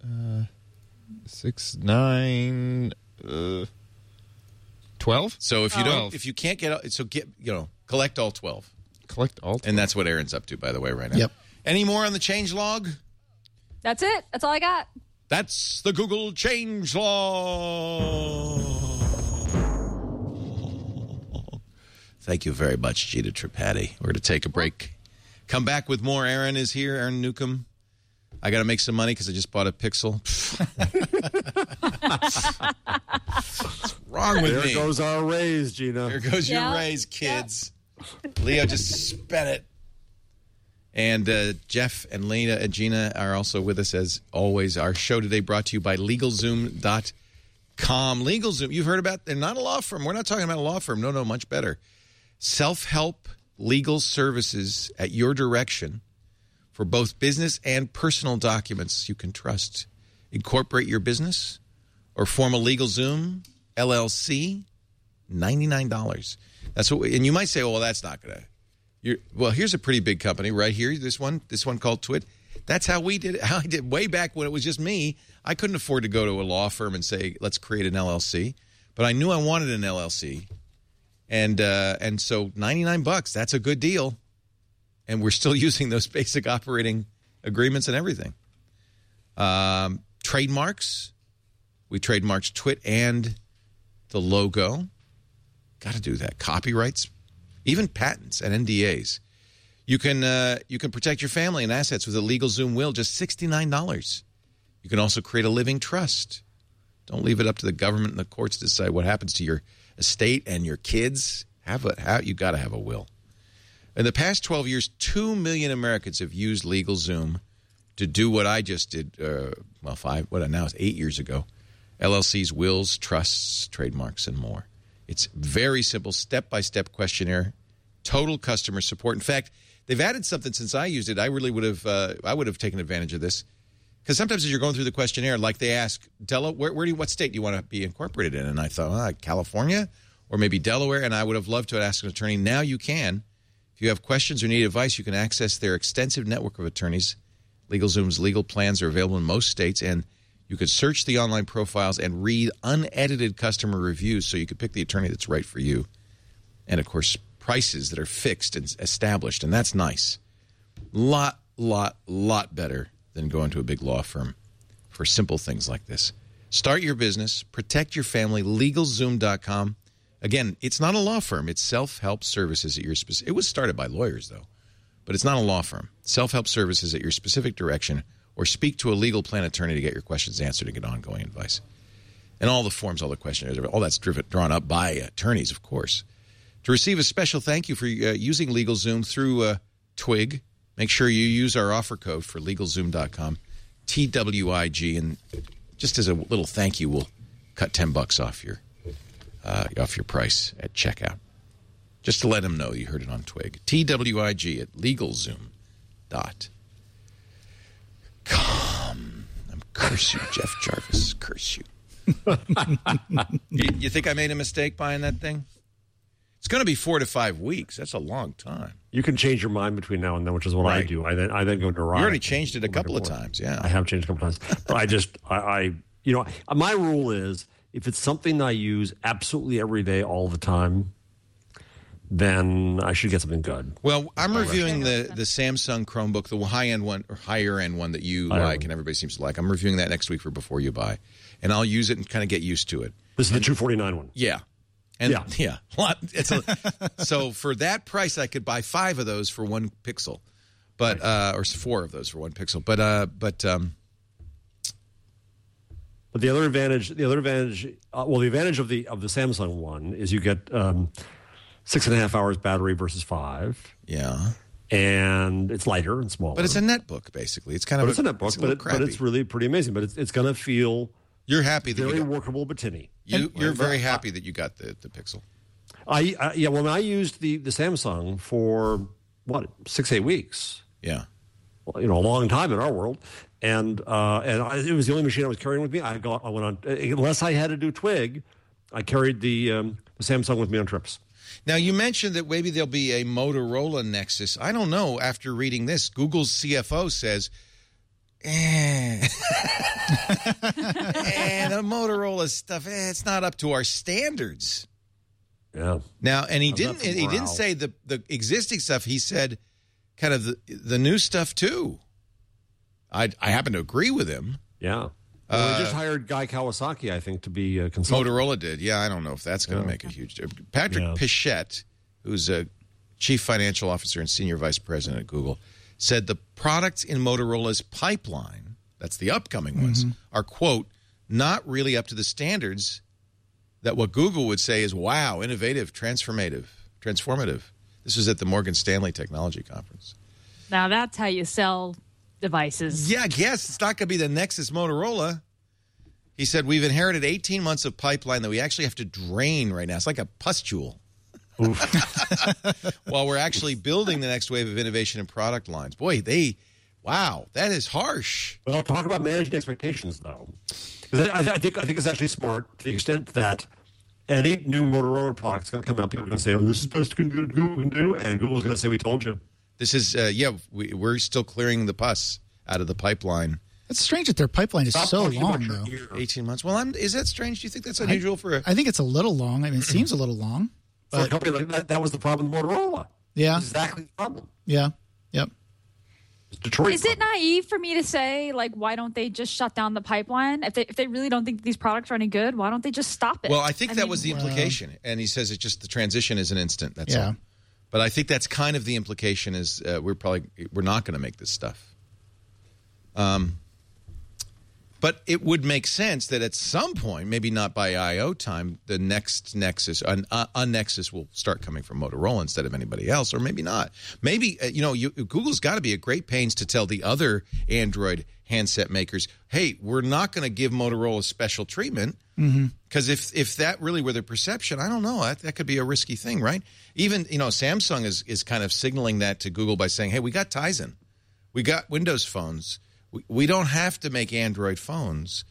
6, 9, 12. So if you can't collect all 12. Collect all 12. And that's what Aaron's up to, by the way, right now. Yep. Any more on the change log? That's it. That's all I got. That's the Google change log. Thank you very much, Gina Tripati. We're going to take a break. Come back with more. Aaron is here, Aaron Newcomb. I got to make some money because I just bought a Pixel. What's wrong with me? There goes our raise, Gina. There goes your raise, kids. Leo just spent it. And Jeff and Lena and Gina are also with us as always. Our show today brought to you by LegalZoom.com. LegalZoom, you've heard about, they're not a law firm. We're not talking about a law firm. No, much better. Self-help legal services at your direction for both business and personal documents you can trust. Incorporate your business or form a LegalZoom LLC, $99. That's what. And you might say, well, that's not going to. Well, here's a pretty big company right here. This one called Twit. That's how we did it. How I did way back when it was just me. I couldn't afford to go to a law firm and say, let's create an LLC. But I knew I wanted an LLC. And so $99, that's a good deal. And we're still using those basic operating agreements and everything. Trademarks. We trademarked Twit and the logo. Got to do that. Copyrights. Even patents and NDAs. You can protect your family and assets with a LegalZoom will, just $69. You can also create a living trust. Don't leave it up to the government and the courts to decide what happens to your estate and your kids. You got to have a will. In the past 12 years, 2 million Americans have used LegalZoom to do what I just did. Now it's 8 years ago. LLCs, wills, trusts, trademarks, and more. It's very simple, step-by-step questionnaire, total customer support. In fact, they've added something since I used it. I really would have taken advantage of this. Because sometimes as you're going through the questionnaire, like they ask, what state do you want to be incorporated in? And I thought, California or maybe Delaware. And I would have loved to ask an attorney. Now you can. If you have questions or need advice, you can access their extensive network of attorneys. LegalZoom's legal plans are available in most states, and you could search the online profiles and read unedited customer reviews so you could pick the attorney that's right for you. And, of course, prices that are fixed and established, and that's nice. Lot better than going to a big law firm for simple things like this. Start your business. Protect your family. LegalZoom.com. Again, it's not a law firm. It's self-help services at your specific. It was started by lawyers, though, but it's not a law firm. Self-help services at your specific direction, or speak to a legal plan attorney to get your questions answered and get ongoing advice. And all the forms, all the questionnaires, all that's drawn up by attorneys, of course. To receive a special thank you for using LegalZoom through Twig, make sure you use our offer code for LegalZoom.com, TWIG, and just as a little thank you, we'll cut $10 off your price at checkout. Just to let them know you heard it on Twig. TWIG at LegalZoom.com. Curse you, Jeff Jarvis. Curse you. You think I made a mistake buying that thing? It's going to be 4 to 5 weeks. That's a long time. You can change your mind between now and then, which is what I do. I then go to Ryan. You already changed it a couple of times, yeah. I have changed a couple of times. But my rule is if it's something I use absolutely every day, all the time, then I should get something good. Well, I'm reviewing the Samsung Chromebook, the high-end one or higher-end one that you like and everybody seems to like. I'm reviewing that next week for Before You Buy, and I'll use it and kind of get used to it. This is the $249 one. Yeah. So for that price, I could buy 5 of those for 1 pixel, but or 4 of those for 1 pixel. But the other advantage, the advantage of the Samsung one is you get 6.5 hours battery versus 5. Yeah. And it's lighter and smaller. But it's a netbook, basically. It's kind of a netbook, but it's really pretty amazing. But it's going to feel you're happy that very workable but tinny. You're very happy that you got the Pixel. I used the Samsung for 6-8 weeks. Yeah. Well, a long time in our world. And it was the only machine I was carrying with me. I went on, unless I had to do Twig, I carried the Samsung with me on trips. Now, you mentioned that maybe there'll be a Motorola Nexus. I don't know. After reading this, Google's CFO says, the Motorola stuff, it's not up to our standards. Yeah. Now, and he didn't say the existing stuff. He said kind of the new stuff, too. I happen to agree with him. Yeah. Well, they just hired Guy Kawasaki, I think, to be a consultant. Motorola did. Yeah, I don't know if that's going to make a huge difference. Patrick Pichette, who's a chief financial officer and senior vice president at Google, said the products in Motorola's pipeline, that's the upcoming ones, are, quote, not really up to the standards that what Google would say is, wow, innovative, transformative. This was at the Morgan Stanley Technology Conference. Now that's how you sell devices. Yeah, I guess it's not going to be the Nexus Motorola. He said, we've inherited 18 months of pipeline that we actually have to drain right now. It's like a pustule. While we're actually building the next wave of innovation and product lines. Boy, wow, that is harsh. Well, talk about managing expectations, though. 'Cause I think it's actually smart to the extent that any new Motorola product is going to come out. People are going to say, "Oh, this is the best Google can do," and Google's going to say, "We told you." This is, we're still clearing the pus out of the pipeline. It's strange that their pipeline is so long, though. 18 months. Well, is that strange? Do you think that's unusual for a... I think it's a little long. I mean, it seems a little long. For a company like that, that was the problem with Motorola. Yeah. Exactly the problem. Yeah. Yep. Detroit. Is it naive for me to say, like, why don't they just shut down the pipeline? If they really don't think these products are any good, why don't they just stop it? Well, I think that was the implication. And he says it's just the transition is an instant. That's all. But I think that's kind of the implication is we're not going to make this stuff. But it would make sense that at some point, maybe not by I/O time, the next Nexus, a Nexus will start coming from Motorola instead of anybody else, or maybe not. Maybe, Google's got to be at great pains to tell the other Android handset makers, hey, we're not going to give Motorola special treatment, because if that really were the perception, I don't know, that could be a risky thing, right? Even, Samsung is kind of signaling that to Google by saying, hey, we got Tizen. We got Windows phones. We don't have to make Android phones.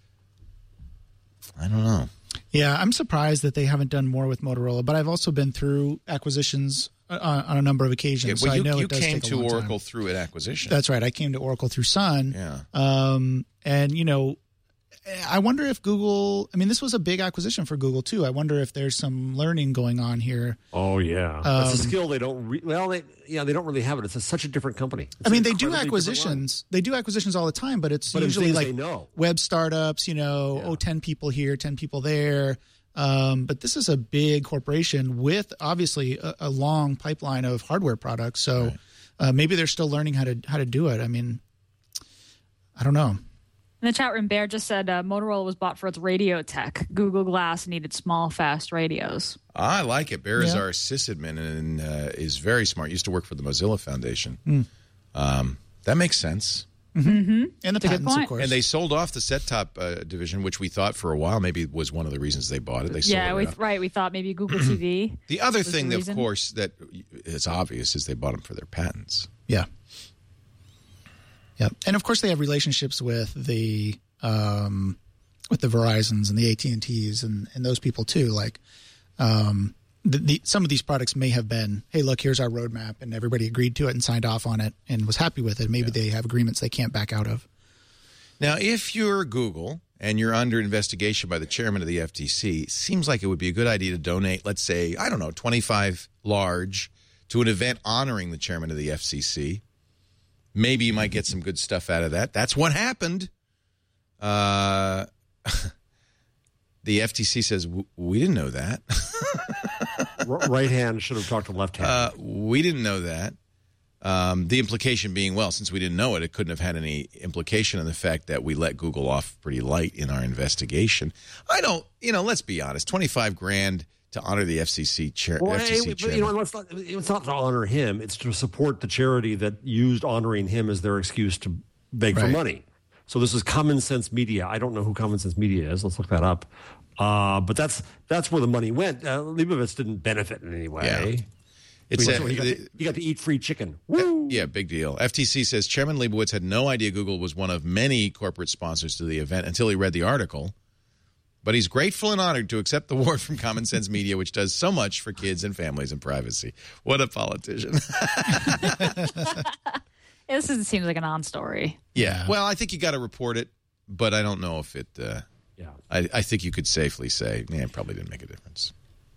I don't know. Yeah, I'm surprised that they haven't done more with Motorola, but I've also been through acquisitions on a number of occasions. Yeah, well, so I know you it does came take a to long Oracle time. through an acquisition. That's right. I came to Oracle through Sun. Yeah. And, I wonder if Google, this was a big acquisition for Google, too. I wonder if there's some learning going on here. Oh, yeah. It's a skill they don't they don't really have it. It's such a different company. They do acquisitions. They do acquisitions all the time, but it's usually like web startups, 10 people here, 10 people there. But this is a big corporation with obviously a long pipeline of hardware products. So maybe they're still learning how to do it. I don't know. In the chat room, Bear just said Motorola was bought for its radio tech. Google Glass needed small, fast radios. I like it. Bear is our sysadmin and is very smart. Used to work for the Mozilla Foundation. That makes sense. Mm-hmm. And the patents, of course. And they sold off the set-top division, which we thought for a while maybe was one of the reasons they bought it. They sold it off. We thought maybe Google TV. The other thing, of course, that is obvious is they bought them for their patents. Yeah. Yeah, and of course they have relationships with the Verizons and the AT&Ts and those people too. Like, some of these products may have been, hey, look, here's our roadmap, and everybody agreed to it and signed off on it and was happy with it. Maybe they have agreements they can't back out of. Now, if you're Google and you're under investigation by the chairman of the FTC, it seems like it would be a good idea to donate, let's say, 25 large to an event honoring the chairman of the FCC. Maybe you might get some good stuff out of that. That's what happened. The FTC says, we didn't know that. Right hand should have talked to left hand. We didn't know that. The implication being, well, since we didn't know it, it couldn't have had any implication on the fact that we let Google off pretty light in our investigation. I don't, let's be honest, $25,000 to honor the FCC chairman. It's not to honor him. It's to support the charity that used honoring him as their excuse to beg for money. So this is Common Sense Media. I don't know who Common Sense Media is. Let's look that up. But that's where the money went. Leibovitz didn't benefit in any way. Yeah. He got to eat free chicken. Woo! Yeah, big deal. FTC says Chairman Leibovitz had no idea Google was one of many corporate sponsors to the event until he read the article. But he's grateful and honored to accept the award from Common Sense Media, which does so much for kids and families and privacy. What a politician. This seems like a non-story. Yeah. Well, I think you got to report it, but I don't know if it I think you could safely say, it probably didn't make a difference.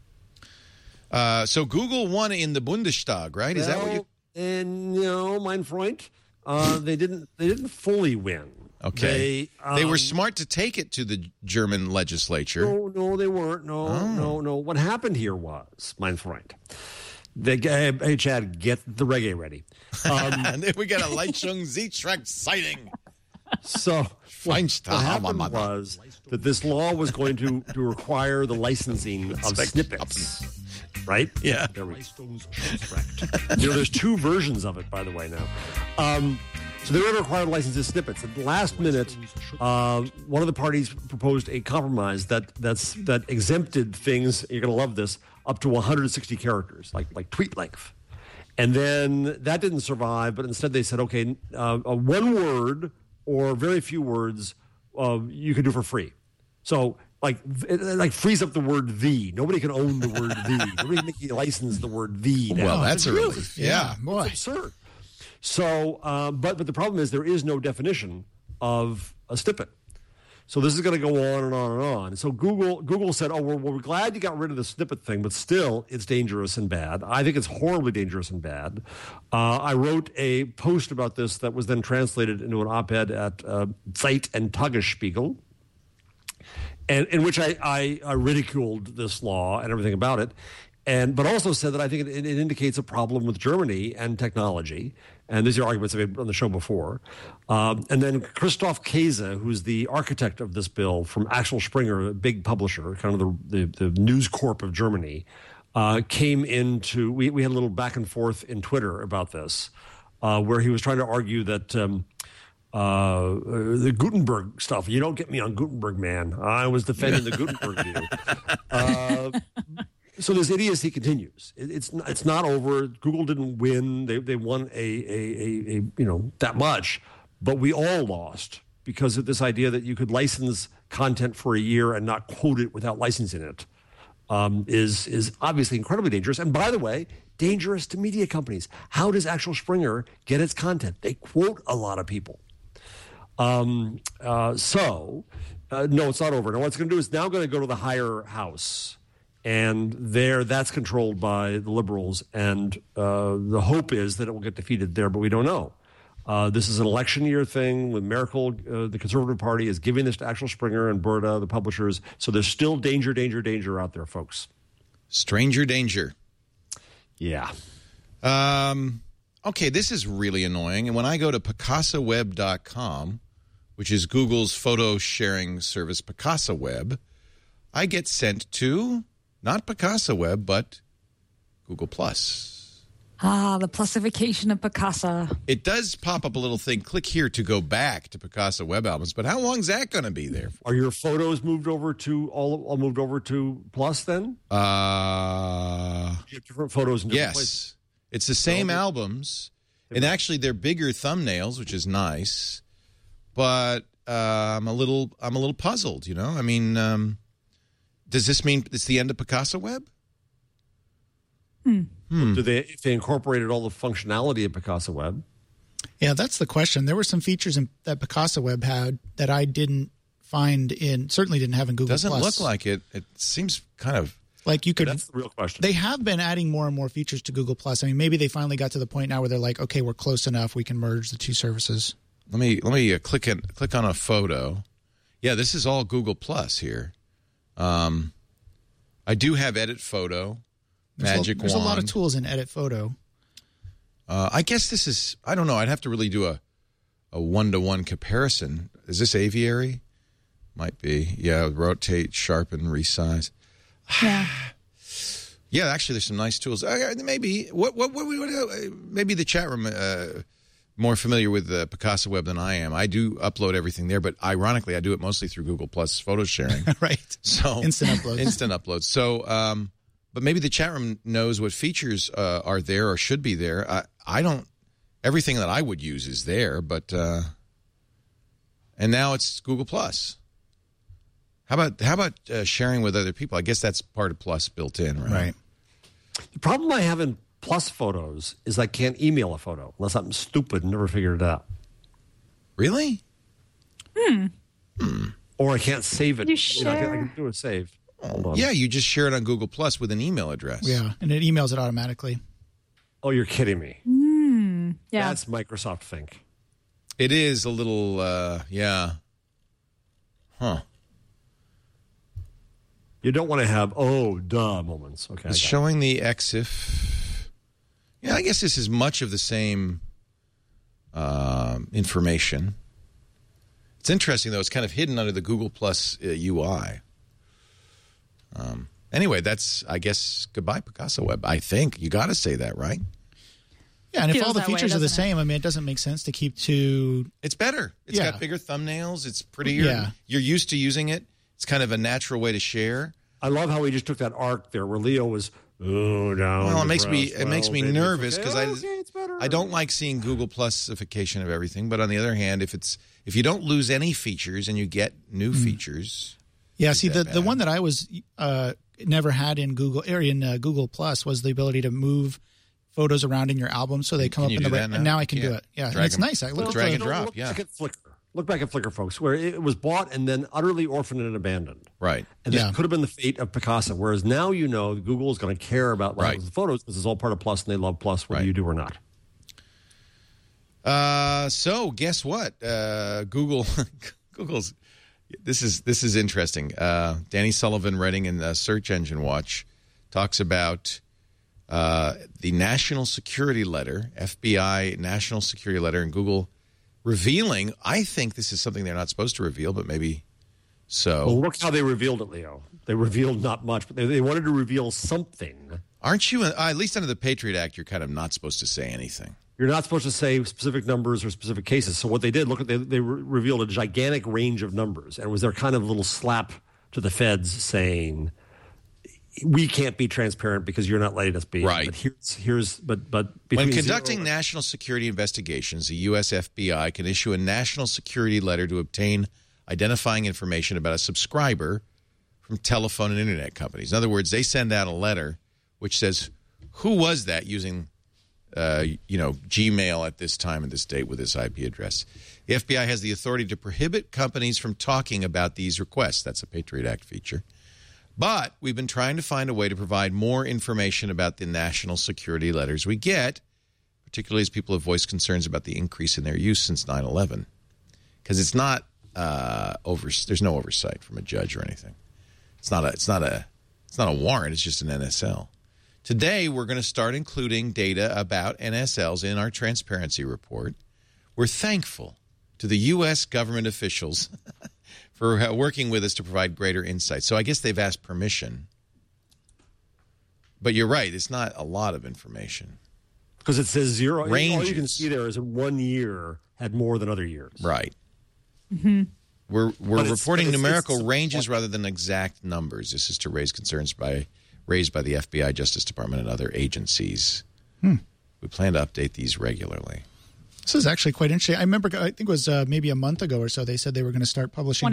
So Google won in the Bundestag, right? Is that what you... No, mein Freund. They didn't fully win. Okay. They were smart to take it to the German legislature. No, they weren't. No. What happened here was, mein Freund, hey, Chad, get the reggae ready. And then we got a Leitungsietracht sighting. So what happened was that this law was going to require the licensing of snippets. right? Yeah. There we go. There's two versions of it, by the way, now. So they were required licenses snippets. At the last minute, one of the parties proposed a compromise that exempted things, you're going to love this, up to 160 characters, like tweet length. And then that didn't survive, but instead they said, okay, one word or very few words you can do for free. So like frees up the word "the." Nobody can own the word "the." Nobody can make you license the word "the." Now. Well, that's a relief. Yeah, boy. It's absurd. So, but the problem is there is no definition of a snippet. So this is going to go on and on and on. So Google said, "Oh, we're glad you got rid of the snippet thing, but still, it's dangerous and bad." I think it's horribly dangerous and bad. I wrote a post about this that was then translated into an op-ed at Zeit and Tagesspiegel, and in which I ridiculed this law and everything about it, but also said that I think it indicates a problem with Germany and technology. And these are arguments I've made on the show before. And then Christoph Käse, who's the architect of this bill from Axel Springer, a big publisher, kind of the News Corp of Germany, came into. We had a little back and forth in Twitter about this, where he was trying to argue that the Gutenberg stuff. You don't get me on Gutenberg, man. I was defending the Gutenberg view. So this idiocy continues. It's not over. Google didn't win. They won a that much, but we all lost because of this idea that you could license content for a year and not quote it without licensing it is obviously incredibly dangerous. And by the way, dangerous to media companies. How does Axel Springer get its content? They quote a lot of people. No, it's not over. Now what it's going to do is now going to go to the higher house. And that's controlled by the liberals, and the hope is that it will get defeated there, but we don't know. This is an election year thing with Merkel. The Conservative Party is giving this to Axel Springer and Berta, the publishers. So there's still danger out there, folks. Stranger danger. Yeah. Okay, this is really annoying. And when I go to PicasaWeb.com, which is Google's photo sharing service, PicasaWeb, I get sent to... not PicasaWeb, but Google+. The plusification of Picasa. It does pop up a little thing. Click here to go back to Picasa web albums. But how long is that going to be there for? Are your photos moved over to all moved over to Plus then? You have different photos in different places. It's the same albums, and actually they're bigger thumbnails, which is nice. But I'm a little puzzled. I mean. Does this mean it's the end of PicasaWeb? Do if they incorporated all the functionality of PicasaWeb? Yeah, that's the question. There were some features that PicasaWeb had that I didn't find certainly didn't have in Google+. Doesn't look like it. It seems kind of like you could. That's the real question. They have been adding more and more features to Google+. I mean, maybe they finally got to the point now where they're like, okay, we're close enough. We can merge the two services. Let me click on a photo. Yeah, this is all Google+ here. I do have Edit Photo, Magic Wand. There's a lot of tools in Edit Photo. I guess this is, I don't know, I'd have to really do a one-to-one comparison. Is this Aviary? Might be. Yeah, rotate, sharpen, resize. Yeah. Yeah, actually, there's some nice tools. Maybe maybe the chat room more familiar with PicasaWeb than I am. I do upload everything there, but ironically, I do it mostly through Google Plus photo sharing. Right. So instant uploads. So, but maybe the chat room knows what features are there or should be there. I don't. Everything that I would use is there, but and now it's Google Plus. How about sharing with other people? I guess that's part of Plus built in, right? Right. The problem I have in Plus photos is I can't email a photo unless I'm stupid and never figured it out. Really? Or I can't save it. You share. I can do a save. Hold on. Yeah, you just share it on Google Plus with an email address. Yeah, and it emails it automatically. Oh, you're kidding me. Yeah. That's Microsoft Think. It is a little, yeah. Huh. You don't want to have, duh moments. Okay. It's showing the EXIF. Yeah, I guess this is much of the same information. It's interesting, though. It's kind of hidden under the Google Plus UI. Anyway, that's, I guess, goodbye Picasso Web. I think you got to say that, right? Yeah, and if all the features are the same, I mean, it doesn't make sense to keep two. It's better. It's got bigger thumbnails. It's prettier. Yeah. You're used to using it. It's kind of a natural way to share. I love how he just took that arc there where Leo was down. Well, it makes me nervous because I don't like seeing Google Plusification of everything. But on the other hand, if you don't lose any features and you get new features. Yeah, see, the one that I was never had in Google Google Plus was the ability to move photos around in your album so they come up in the right. And now I can do it. Yeah, and it's nice. I look drag and drop. Yeah. Look back at Flickr, folks, where it was bought and then utterly orphaned and abandoned. Right. And this could have been the fate of Picasa. Whereas now Google is going to care about what happens with photos because it's all part of Plus and they love Plus whether you do or not. So guess what? Google's this is interesting. Danny Sullivan, writing in Search Engine Watch, talks about the national security letter, FBI national security letter, and Google revealing. I think this is something they're not supposed to reveal, but maybe so. Well, look how they revealed it, Leo. They revealed not much, but they wanted to reveal something. Aren't you? At least under the Patriot Act, you're kind of not supposed to say anything. You're not supposed to say specific numbers or specific cases. So what they did, they revealed a gigantic range of numbers, and it was their kind of little slap to the feds saying, we can't be transparent because you're not letting us be. Right. But when conducting national security investigations, the U.S. FBI can issue a national security letter to obtain identifying information about a subscriber from telephone and internet companies. In other words, they send out a letter which says, who was that using Gmail at this time and this date with this IP address. The FBI has the authority to prohibit companies from talking about these requests. That's a Patriot Act feature. But we've been trying to find a way to provide more information about the national security letters we get, particularly as people have voiced concerns about the increase in their use since 9/11. Because it's not there's no oversight from a judge or anything. It's not a warrant. It's just an NSL. Today, we're going to start including data about NSLs in our transparency report. We're thankful to the U.S. government officials for working with us to provide greater insight. So I guess they've asked permission. But you're right. It's not a lot of information. Because it says zero. Ranges. All you can see there is that 1 year had more than other years. Right. Mm-hmm. We're reporting numerical ranges rather than exact numbers. This is to raise concerns raised by the FBI, Justice Department, and other agencies. We plan to update these regularly. This is actually quite interesting. I remember, I think it was maybe a month ago or so, they said they were going to start publishing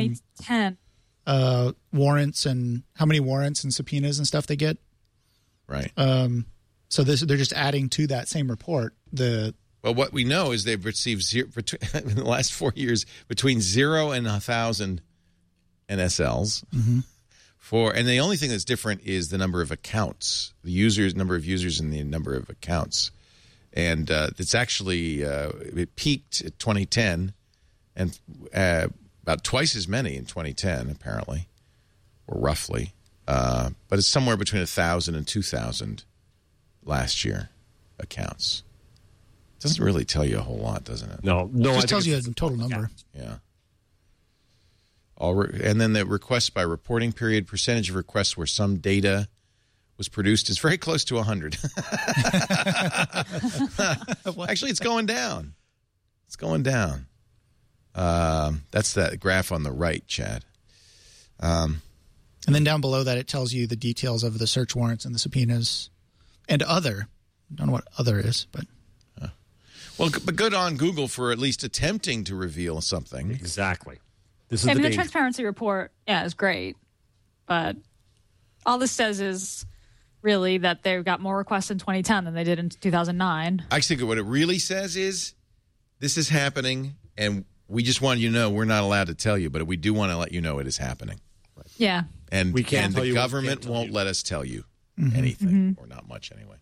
2010 warrants and how many warrants and subpoenas and stuff they get. Right. So they're just adding to that same report. Well, what we know is they've received in the last 4 years between 0 and 1,000 NSLs. Mm-hmm. And the only thing that's different is the number of accounts, number of users and the number of accounts. And it's actually, it peaked at 2010 and about twice as many in 2010, apparently, or roughly. But it's somewhere between 1,000 and 2,000 last year accounts. It doesn't really tell you a whole lot, doesn't it? No. It just tells you the total number. Yeah. And then the requests by reporting period, percentage of requests where some data was produced is very close to 100. Actually, it's going down. It's going down. That's that graph on the right, Chad. And then down below that, it tells you the details of the search warrants and the subpoenas and other. I don't know what other is, but. Well, but good on Google for at least attempting to reveal something. Exactly. This is the transparency report, is great. But all this says is really that they've got more requests in 2010 than they did in 2009. I think what it really says is this is happening, and we just want you to know we're not allowed to tell you, but we do want to let you know it is happening. Right. Yeah. And the government won't let us tell you anything, or not much anyway.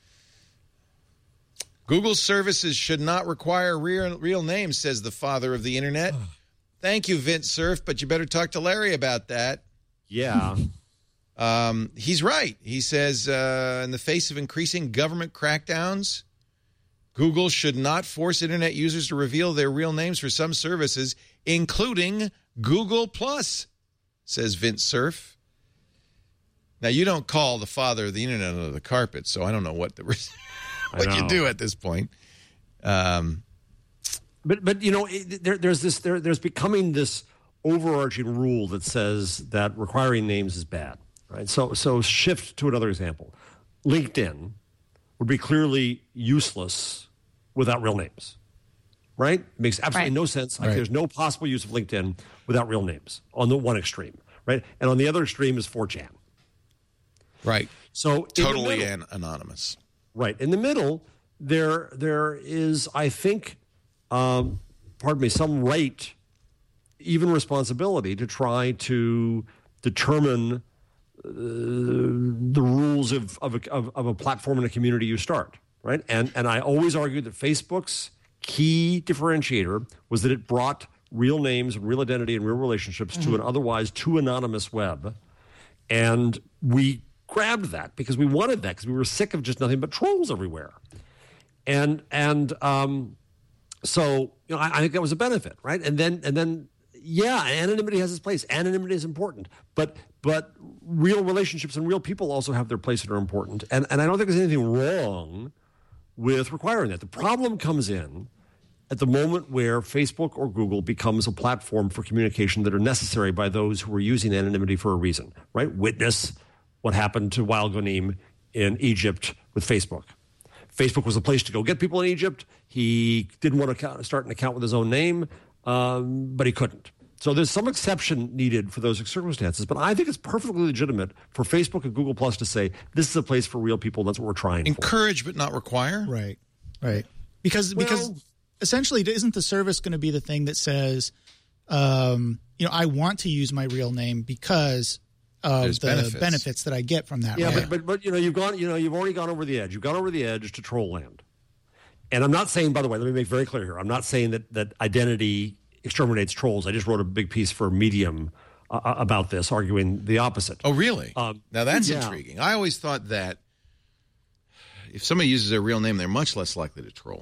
Google services should not require real names, says the father of the internet. Thank you, Vint Cerf, but you better talk to Larry about that. Yeah. He's right. He says, in the face of increasing government crackdowns, Google should not force internet users to reveal their real names for some services, including Google Plus, says Vint Cerf. Now, you don't call the father of the internet under the carpet, so I don't know what you do at this point. But you know, there's becoming this overarching rule that says that requiring names is bad, right? So shift to another example. LinkedIn would be clearly useless without real names, right? It makes absolutely no sense. Like, there's no possible use of LinkedIn without real names on the one extreme, right? And on the other extreme is 4chan. Right. So totally anonymous. Right. In the middle, there is, I think, some right, even responsibility to try to determine the rules of a platform and a community you start. Right. And I always argue that Facebook's key differentiator was that it brought real names and real identity and real relationships to an otherwise too anonymous web. And we grabbed that because we wanted that, because we were sick of just nothing but trolls everywhere. And so, you know, I think that was a benefit, right? And then, yeah, anonymity has its place. Anonymity is important, but real relationships and real people also have their place that are important. And I don't think there's anything wrong with requiring that. The problem comes in at the moment where Facebook or Google becomes a platform for communication that are necessary by those who are using anonymity for a reason, right? Witness what happened to Wael Ghonim in Egypt with Facebook. Facebook was a place to go get people in Egypt. He didn't want to start an account with his own name, but he couldn't. So there's some exception needed for those circumstances. But I think it's perfectly legitimate for Facebook and Google Plus to say, this is a place for real people. That's what we're trying for. Encourage but not require? Right. Because essentially, isn't the service going to be the thing that says, I want to use my real name because of the benefits that I get from that. Yeah, right? but you've already gone over the edge. You've gone over the edge to troll land. And I'm not saying, by the way, let me make very clear here. I'm not saying that identity exterminates trolls. I just wrote a big piece for Medium about this, arguing the opposite. Oh, really? Now that's intriguing. I always thought that if somebody uses their real name, they're much less likely to troll.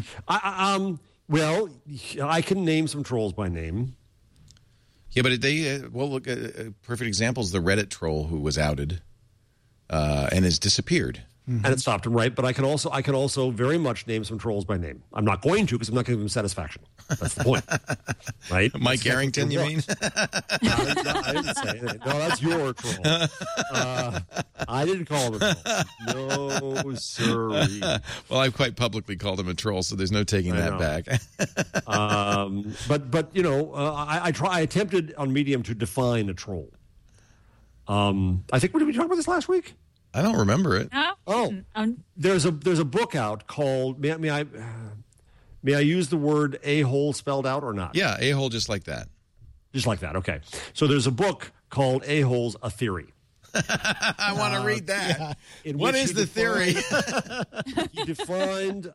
Well, I can name some trolls by name. Yeah, but look, a perfect example is the Reddit troll who was outed and has disappeared. And it stopped him, right? But I can also very much name some trolls by name. I'm not going to because I'm not going to give them satisfaction. That's the point, right? Mike Arrington, you mean? No, I didn't say anything. No, that's your troll. I didn't call him a troll. No, sirree. Well, I've quite publicly called him a troll, so there's no taking that back. But I attempted on Medium to define a troll. I think, did we talk about this last week? I don't remember it. There's a book out called. May I use the word a-hole spelled out or not? Yeah, a-hole just like that. Just like that. Okay. So there's a book called A-Hole's A Theory. I want to read that. Yeah. What is the theory? He defined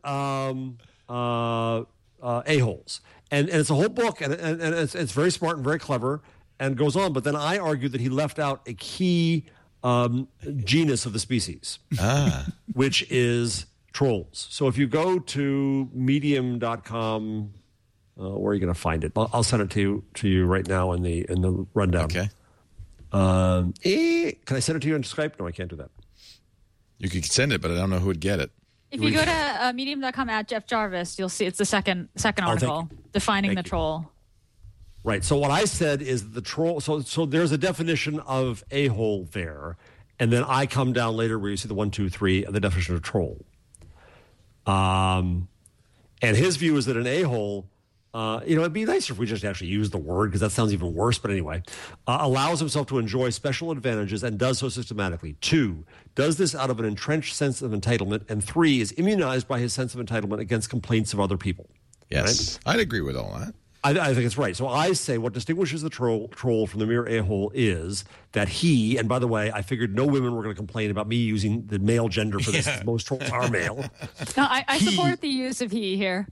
a-holes, and it's a whole book, and it's very smart and very clever, and goes on. But then I argued that he left out a key genus of the species, which is trolls. So if you go to medium.com, where are you going to find it? I'll send it to you right now in the rundown. Okay. Can I send it to you on Skype? No, I can't do that. You could send it, but I don't know who would get it. If you go to medium.com at Jeff Jarvis, you'll see it's the second article defining the troll. Right. So what I said is the troll. So there's a definition of a-hole there, and then I come down later where you see the 1, 2, 3, and the definition of troll. And his view is that an a-hole, it'd be nicer if we just actually use the word because that sounds even worse. But anyway, allows himself to enjoy special advantages and does so systematically. 2, does this out of an entrenched sense of entitlement, and 3, is immunized by his sense of entitlement against complaints of other people. Yes, right? I'd agree with all that. I think it's right. So I say what distinguishes the troll from the mere a-hole is that he, and by the way, I figured no women were going to complain about me using the male gender for this. Yeah. Most trolls are male. No, I support the use of he here.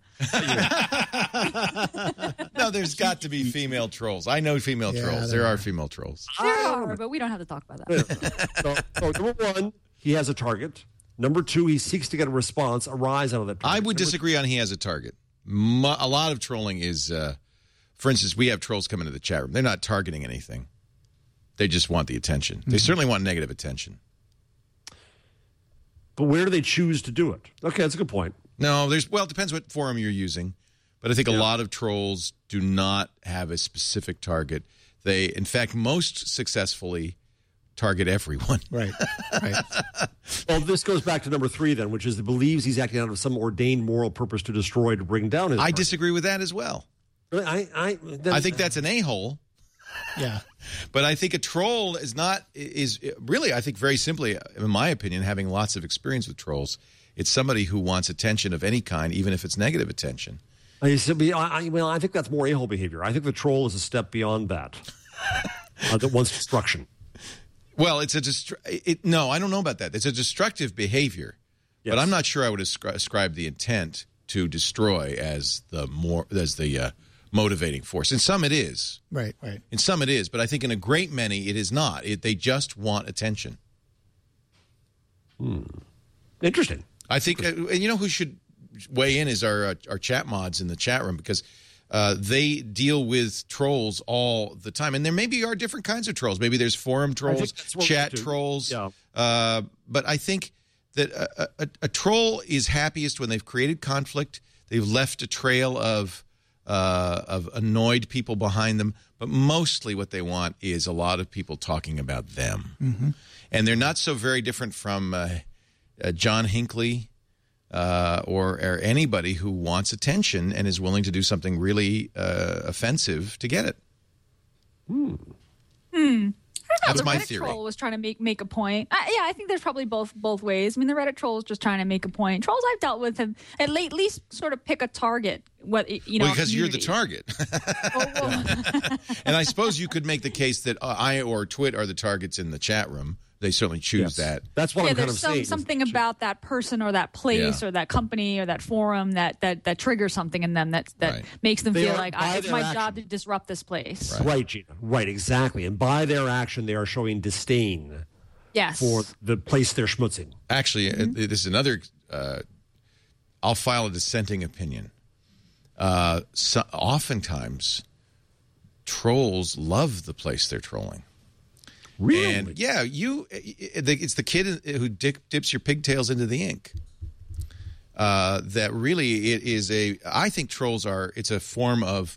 No, there's got to be female trolls. I know female trolls. There are female trolls. There are, but we don't have to talk about that. So number 1, he has a target. Number 2, he seeks to get a response, a rise out of that target. I would disagree on he has a target. A lot of trolling is, for instance, we have trolls come into the chat room. They're not targeting anything. They just want the attention. They certainly want negative attention. But where do they choose to do it? Okay, that's a good point. No, it depends what forum you're using. But I think a lot of trolls do not have a specific target. They, in fact, most successfully target everyone. Right. Well, this goes back to number 3 then, which is he believes he's acting out of some ordained moral purpose to destroy, to bring down his I party. disagree with that as well. Really? I think that's an a-hole. Yeah. But I think a troll is really, I think very simply, in my opinion, having lots of experience with trolls, it's somebody who wants attention of any kind, even if it's negative attention. I think that's more a-hole behavior. I think the troll is a step beyond that. That wants destruction. Well, no, I don't know about that. It's a destructive behavior, but I'm not sure I would ascribe the intent to destroy as the motivating force. In some, it is. Right. In some, it is, but I think in a great many, it is not. They just want attention. Interesting. I think, and you know who should weigh in is our chat mods in the chat room, because they deal with trolls all the time. And there maybe are different kinds of trolls. Maybe there's forum trolls, chat trolls. Yeah. But I think that a troll is happiest when they've created conflict, they've left a trail of annoyed people behind them. But mostly what they want is a lot of people talking about them. Mm-hmm. And they're not so very different from John Hinckley or anybody who wants attention and is willing to do something really offensive to get it. That's my theory. Troll was trying to make a point. I think there's probably both ways. I mean, the Reddit troll is just trying to make a point. Trolls I've dealt with have at least sort of pick a target. Because you're the target. And I suppose you could make the case that I or Twit are the targets in the chat room. They certainly choose that. That's what I'm kind of saying. There's something about that person or that place or that company or that forum that triggers something in them that makes them feel like it's my job to disrupt this place. Right, Gina. Right, exactly. And by their action, they are showing disdain for the place they're schmutzing. Actually, this is another I'll file a dissenting opinion. Oftentimes, trolls love the place they're trolling. Really? And it's the kid who dips your pigtails into the ink. That really it is I think trolls it's a form of,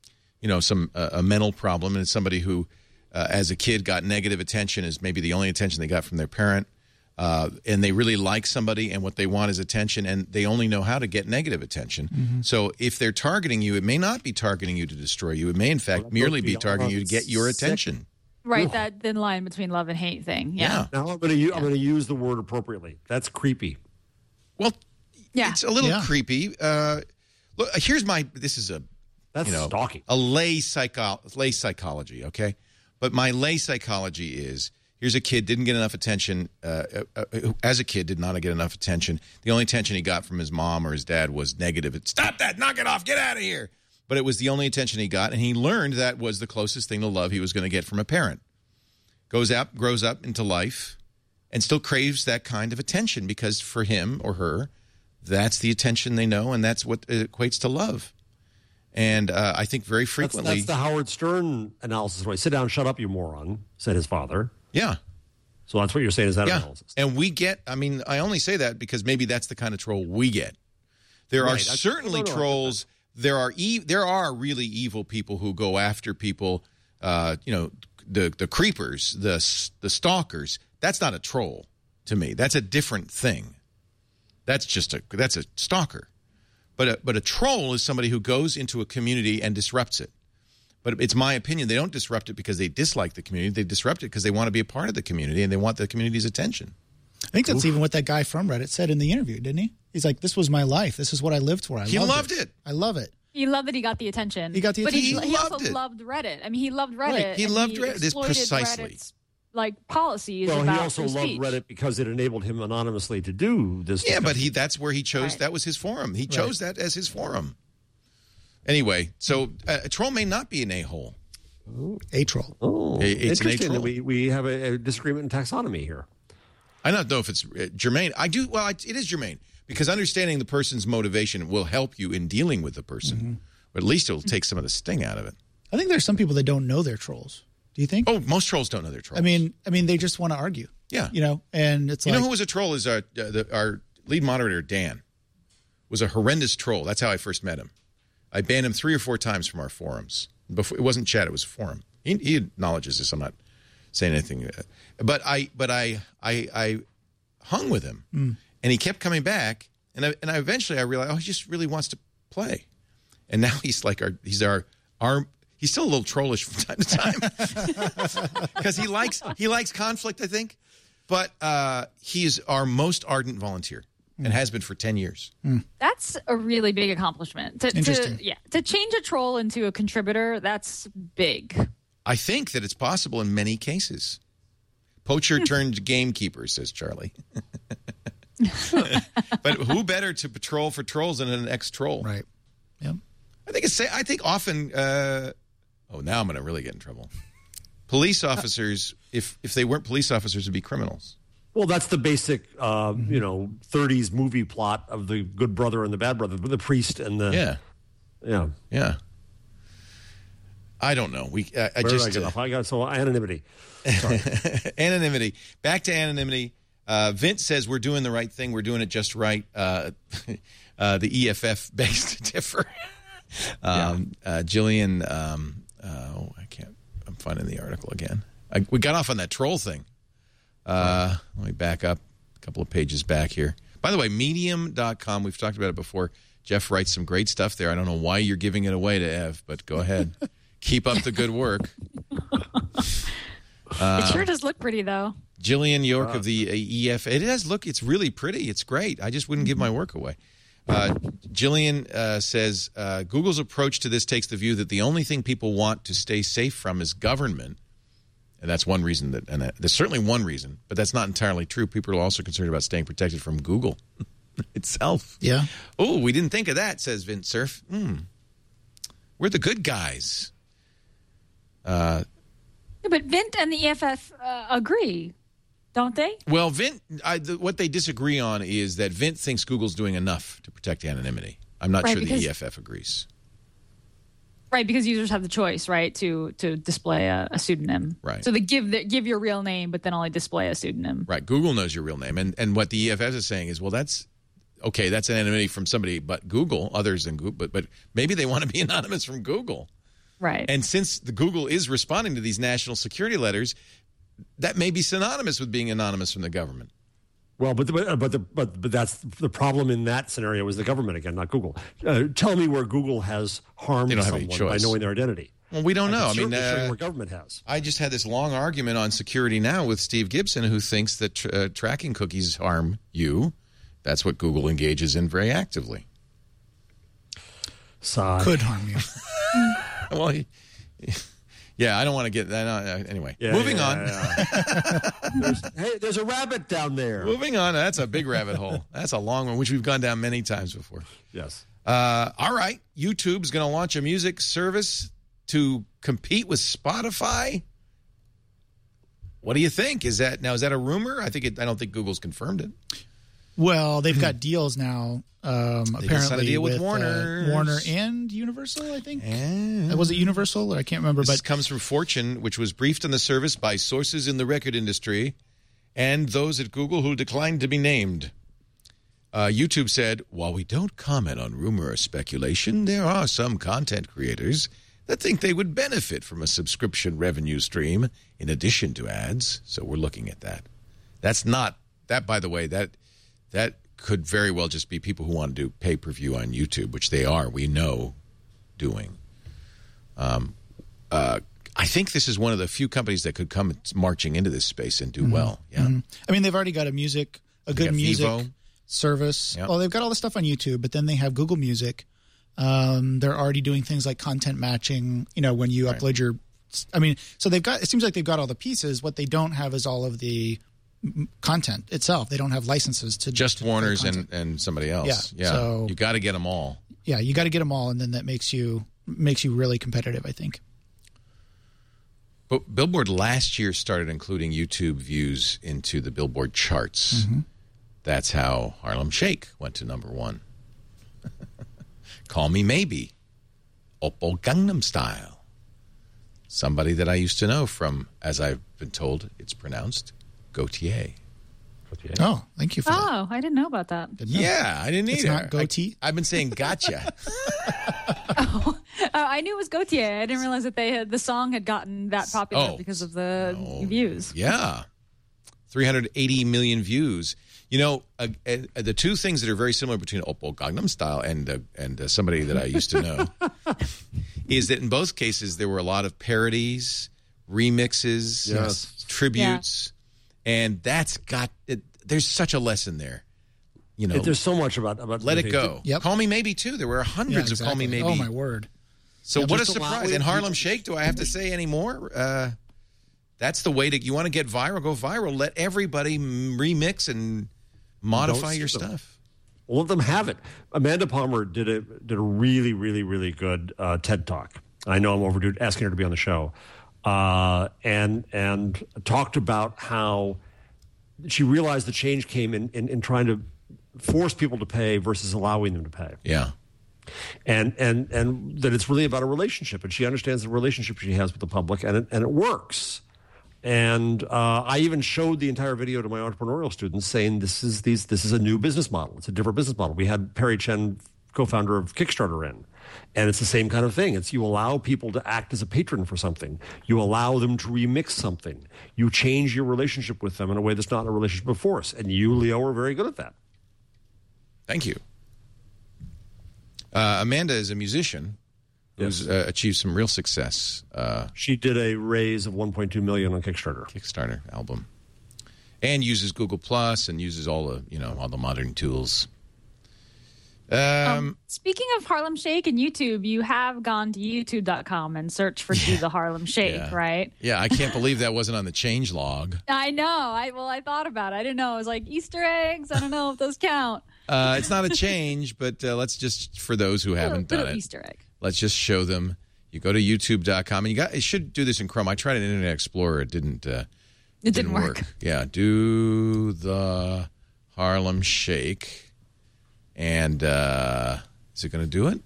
a mental problem, and it's somebody who, as a kid, got negative attention, is maybe the only attention they got from their parent, and they really like somebody, and what they want is attention, and they only know how to get negative attention. Mm-hmm. So if they're targeting you, it may not be targeting you to destroy you. It may, in fact, merely be targeting you to get your attention. Right, that thin line between love and hate thing. Yeah. Now I'm going to use the word appropriately. That's creepy. Well, it's a little creepy. Look, this is stalking. A lay psychology, okay? But my lay psychology is, here's a kid, didn't get enough attention. As a kid, did not get enough attention. The only attention he got from his mom or his dad was negative. Stop that! Knock it off! Get out of here! But it was the only attention he got, and he learned that was the closest thing to love he was going to get from a parent. Grows up into life, and still craves that kind of attention, because for him or her, that's the attention they know, and that's what equates to love. And I think very frequently... That's the Howard Stern analysis. Right? Sit down, shut up, you moron, said his father. Yeah. So that's what you're saying is that analysis. And I only say that because maybe that's the kind of troll we get. There are certainly trolls... There are really evil people who go after people, the creepers, the stalkers. That's not a troll to me. That's a different thing. That's a stalker. But a troll is somebody who goes into a community and disrupts it. But it's my opinion, they don't disrupt it because they dislike the community. They disrupt it because they want to be a part of the community and they want the community's attention. I think that's even what that guy from Reddit said in the interview, didn't he? He's like, this was my life. This is what I lived for. He loved it. I love it. He loved that he got the attention. But he also loved Reddit. I mean, he loved Reddit. Right. He loved Reddit. Precisely. Reddit's, policies well, about he also loved speech. Reddit because it enabled him anonymously to do this. Yeah, but that's where he chose. Right. That was his forum. He chose that as his forum. Anyway, so a troll may not be an a-hole. A troll. Oh, it's interesting. An a-troll. We have a disagreement in taxonomy here. I don't know if it's germane. I do. Well, it is germane because understanding the person's motivation will help you in dealing with the person. Mm-hmm. Or at least it will take some of the sting out of it. I think there's some people that don't know they're trolls. Do you think? Oh, most trolls don't know they're trolls. I mean, they just want to argue. Yeah. And it's you like... know who was a troll is our lead moderator, Dan, was a horrendous troll. That's how I first met him. I banned him 3 or 4 times from our forums. Before, it wasn't chat, it was a forum. He acknowledges this. I'm not saying anything. But I hung with him. And he kept coming back. And I eventually I realized, he just really wants to play. And now he's like he's still a little trollish from time to time. Because he likes conflict, I think. But he is our most ardent volunteer and has been for 10 years. That's a really big accomplishment. Interesting. To change a troll into a contributor, that's big. I think that it's possible in many cases. Poacher turned gamekeeper, says Charlie. But who better to patrol for trolls than an ex-troll? Right. Yep. I think often. Now I'm going to really get in trouble. Police officers, if they weren't police officers, would be criminals. Well, that's the basic, 30s movie plot of the good brother and the bad brother, the priest and the yeah. I don't know. I got anonymity. Sorry. Anonymity. Back to anonymity. Vince says we're doing the right thing. We're doing it just right. The EFF begs to differ. Jillian. I can't. I'm finding the article again. We got off on that troll thing. Let me back up a couple of pages back here. By the way, Medium.com. We've talked about it before. Jeff writes some great stuff there. I don't know why you're giving it away to Ev, but go ahead. Keep up the good work. It sure does look pretty, though. Jillian York of the EF. It does look. It's really pretty. It's great. I just wouldn't give my work away. Jillian says Google's approach to this takes the view that the only thing people want to stay safe from is government. And that's one reason there's certainly one reason, but that's not entirely true. People are also concerned about staying protected from Google itself. Yeah. Oh, we didn't think of that, says Vint Cerf. We're the good guys. But Vint and the EFF agree, don't they? Well, Vint, what they disagree on is that Vint thinks Google's doing enough to protect anonymity. I'm not sure the EFF agrees. Right, because users have the choice, right, to display a pseudonym. Right. So they give your real name, but then only display a pseudonym. Right. Google knows your real name. And what the EFF is saying is, well, that's anonymity from somebody but Google, others than Google. But maybe they want to be anonymous from Google. Right. And since the Google is responding to these national security letters, that may be synonymous with being anonymous from the government. Well, but that's the problem in that scenario is the government again, not Google. Tell me where Google has harmed someone by knowing their identity. Well, we don't know. I mean, where government has. I just had this long argument on Security Now with Steve Gibson, who thinks that tracking cookies harm you. That's what Google engages in very actively. Could harm you. Well, I don't want to get that. Anyway, moving on. There's a rabbit down there. Moving on. That's a big rabbit hole. That's a long one, which we've gone down many times before. Yes. All right. YouTube's going to launch a music service to compete with Spotify. What do you think? Is that a rumor? I don't think Google's confirmed it. Well, they've got deals now. Apparently, a deal with Warner and Universal, I think. Was it Universal? Or I can't remember. This comes from Fortune, which was briefed on the service by sources in the record industry and those at Google who declined to be named. YouTube said, while we don't comment on rumor or speculation, there are some content creators that think they would benefit from a subscription revenue stream in addition to ads. So we're looking at that. That's not that, by the way, that could very well just be people who want to do pay-per-view on YouTube, which they are, we know, doing. I think this is one of the few companies that could come marching into this space and do well. Yeah. Mm-hmm. I mean, they've already got a good music Vevo service. Yep. Well, they've got all the stuff on YouTube, but then they have Google Music. They're already doing things like content matching, when you upload your... I mean, so it seems like they've got all the pieces. What they don't have is all of the content itself. They don't have licenses to just Warner's and somebody else. Yeah. So you got to get them all. Yeah, you got to get them all, and then that makes you really competitive, I think. But Billboard last year started including YouTube views into the Billboard charts. Mm-hmm. That's how Harlem Shake went to number 1. Call Me Maybe, Oppo Gangnam Style. somebody that I used to know from, as I've been told, it's pronounced Gautier. Oh, thank you for that. Oh, I didn't know about that. Yeah, I didn't either. It's not goatee? I've been saying gotcha. I knew it was Gautier. I didn't realize that the song had gotten that popular because of the views. Yeah. 380 million views. You know, the two things that are very similar between Oppo Gangnam Style and somebody that I used to know is that in both cases there were a lot of parodies, remixes, tributes. And that's got there's such a lesson there. You know, there's so much about Let It Go. Yep. Call Me Maybe too. There were hundreds of Call Me Maybe. Oh my word! So what a surprise! And Harlem Shake. Do I have to say any more? That's the way you want to get viral. Go viral. Let everybody remix and modify your stuff. All of them have it. Amanda Palmer did a really, really, really good TED Talk. I know I'm overdue asking her to be on the show. And talked about how she realized the change came in trying to force people to pay versus allowing them to pay. Yeah. And that it's really about a relationship, and she understands the relationship she has with the public, and it works. And I even showed the entire video to my entrepreneurial students, saying this is a new business model. It's a different business model. We had Perry Chen, co-founder of Kickstarter, in. And it's the same kind of thing. It's you allow people to act as a patron for something. You allow them to remix something. You change your relationship with them in a way that's not a relationship of force. And you, Leo, are very good at that. Thank you. Amanda is a musician who's achieved some real success. She did a raise of $1.2 million on Kickstarter album. And uses Google Plus and uses all the modern tools. Speaking of Harlem Shake and YouTube, you have gone to youtube.com and searched for Do the Harlem Shake, right? Yeah, I can't believe that wasn't on the changelog. I know. I thought about it. I didn't know. It was like Easter eggs. I don't know if those count. It's not a change, but let's just, for those who haven't done it, Easter egg. Let's just show them. You go to youtube.com, and it should do this in Chrome. I tried an Internet Explorer. It didn't work. Yeah, Do the Harlem Shake. And is it going to do it?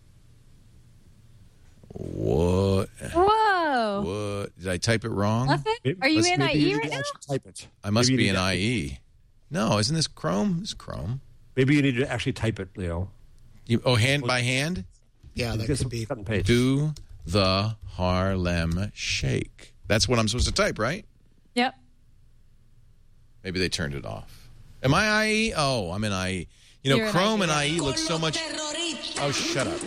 What? Whoa. What? Did I type it wrong? Nothing? Are you in IE right now? Type it. I must be in IE. No, isn't this Chrome? This is Chrome. Maybe you need to actually type it, Leo. Hand by hand? Yeah, that could be. Cut and paste. Do the Harlem Shake. That's what I'm supposed to type, right? Yep. Maybe they turned it off. Am I IE? Oh, I'm in IE. You know, Chrome and IE look so much... Oh, shut up.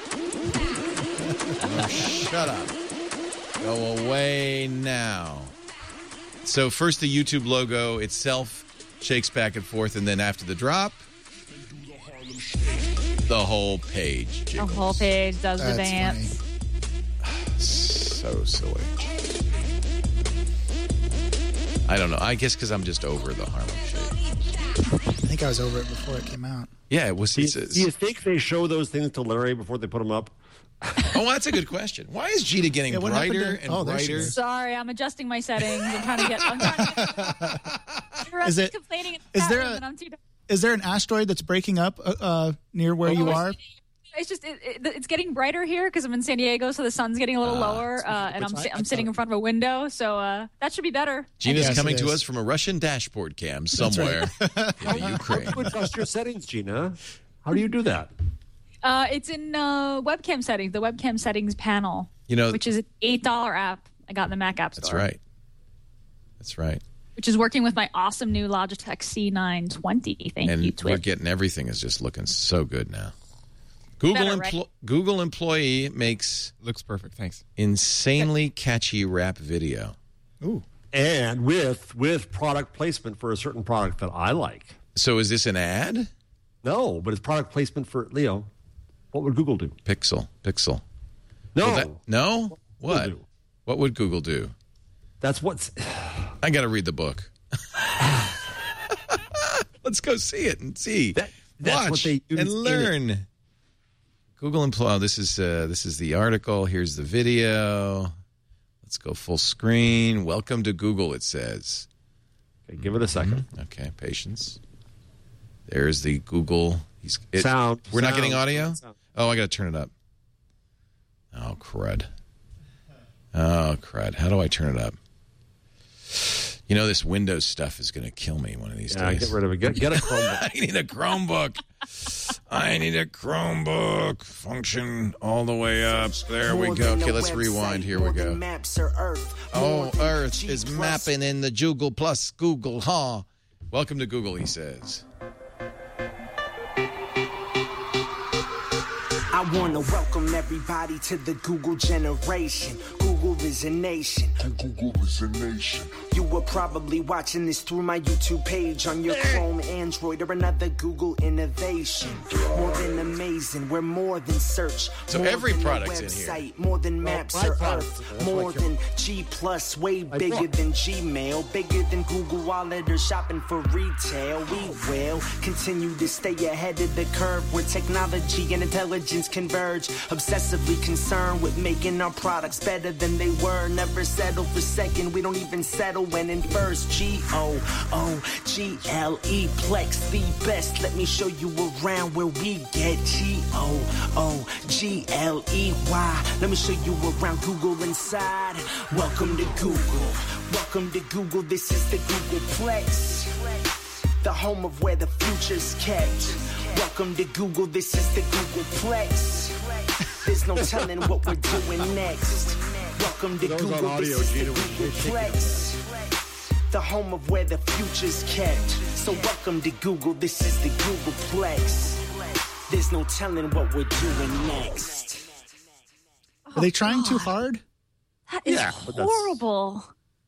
Oh, shut up. Go away now. So first the YouTube logo itself shakes back and forth, and then after the drop, the whole page jiggles. The whole page does the dance. So silly. I don't know. I guess because I'm just over the Harlem Shake. I think I was over it before it came out. Yeah, it was. Do you think they show those things to Larry before they put them up? Oh, that's a good question. Why is Gita getting brighter and brighter? Sorry, I'm adjusting my settings. I'm trying to get. Is it? Complaining Is there an asteroid that's breaking up near where you are? It's just it's getting brighter here because I'm in San Diego, so the sun's getting a little lower, and I'm sitting in front of a window, so that should be better. Gina's coming to us from a Russian dashboard cam somewhere in the Ukraine. How do you adjust your settings, Gina? How do you do that? It's in webcam settings, the webcam settings panel, which is an $8 app I got in the Mac App Store. That's right. Which is working with my awesome new Logitech C920. Thank you, Twitch. We're getting everything is just looking so good now. Google employee looks perfect. Thanks. Insanely catchy rap video. Ooh, and with product placement for a certain product that I like. So is this an ad? No, but it's product placement for Leo. What would Google do? Pixel. No. No. What? What would Google do? That's what's. I got to read the book. Let's go see it and see. That's watch what they use and learn. Google employee. Oh, this is the article. Here's the video. Let's go full screen. Welcome to Google. It says. Okay, give it a second. Okay, patience. There's the Google. Sound. We're not getting audio. Oh, I got to turn it up. Oh, crud. Oh, crud. How do I turn it up? You know, this Windows stuff is going to kill me one of these days. Get rid of it. Get a Chromebook. I need a Chromebook. I need a Chromebook. Function all the way up. There we go. Okay, let's rewind. Here we go. Oh, Earth is mapping in the Google plus Google, huh? Welcome to Google, he says. I want to welcome everybody to the Google generation. Google is a nation. Google is a nation. You were probably watching this through my YouTube page on your Chrome, Android, or another Google innovation. More than amazing, we're more than search. So more every than product's website, in here. More than maps or Earth. More than G+, way bigger than Gmail. Bigger than Google Wallet or shopping for retail. We will continue to stay ahead of the curve where technology and intelligence converge. Obsessively concerned with making our products better than they were. Never settle for second. We don't even settle when in first. Google Plex, the best. Let me show you around where we get Googley. Let me show you around Google inside. Welcome to Google. Welcome to Google. This is the Google Plex, the home of where the future's kept. Welcome to Google. This is the Google Plex. There's no telling what we're doing next. Welcome to Google. This is the Google Plex, the home of where the future's kept. So welcome to Google. This is the Google Plex. There's no telling what we're doing next. Are they trying too hard? That is horrible.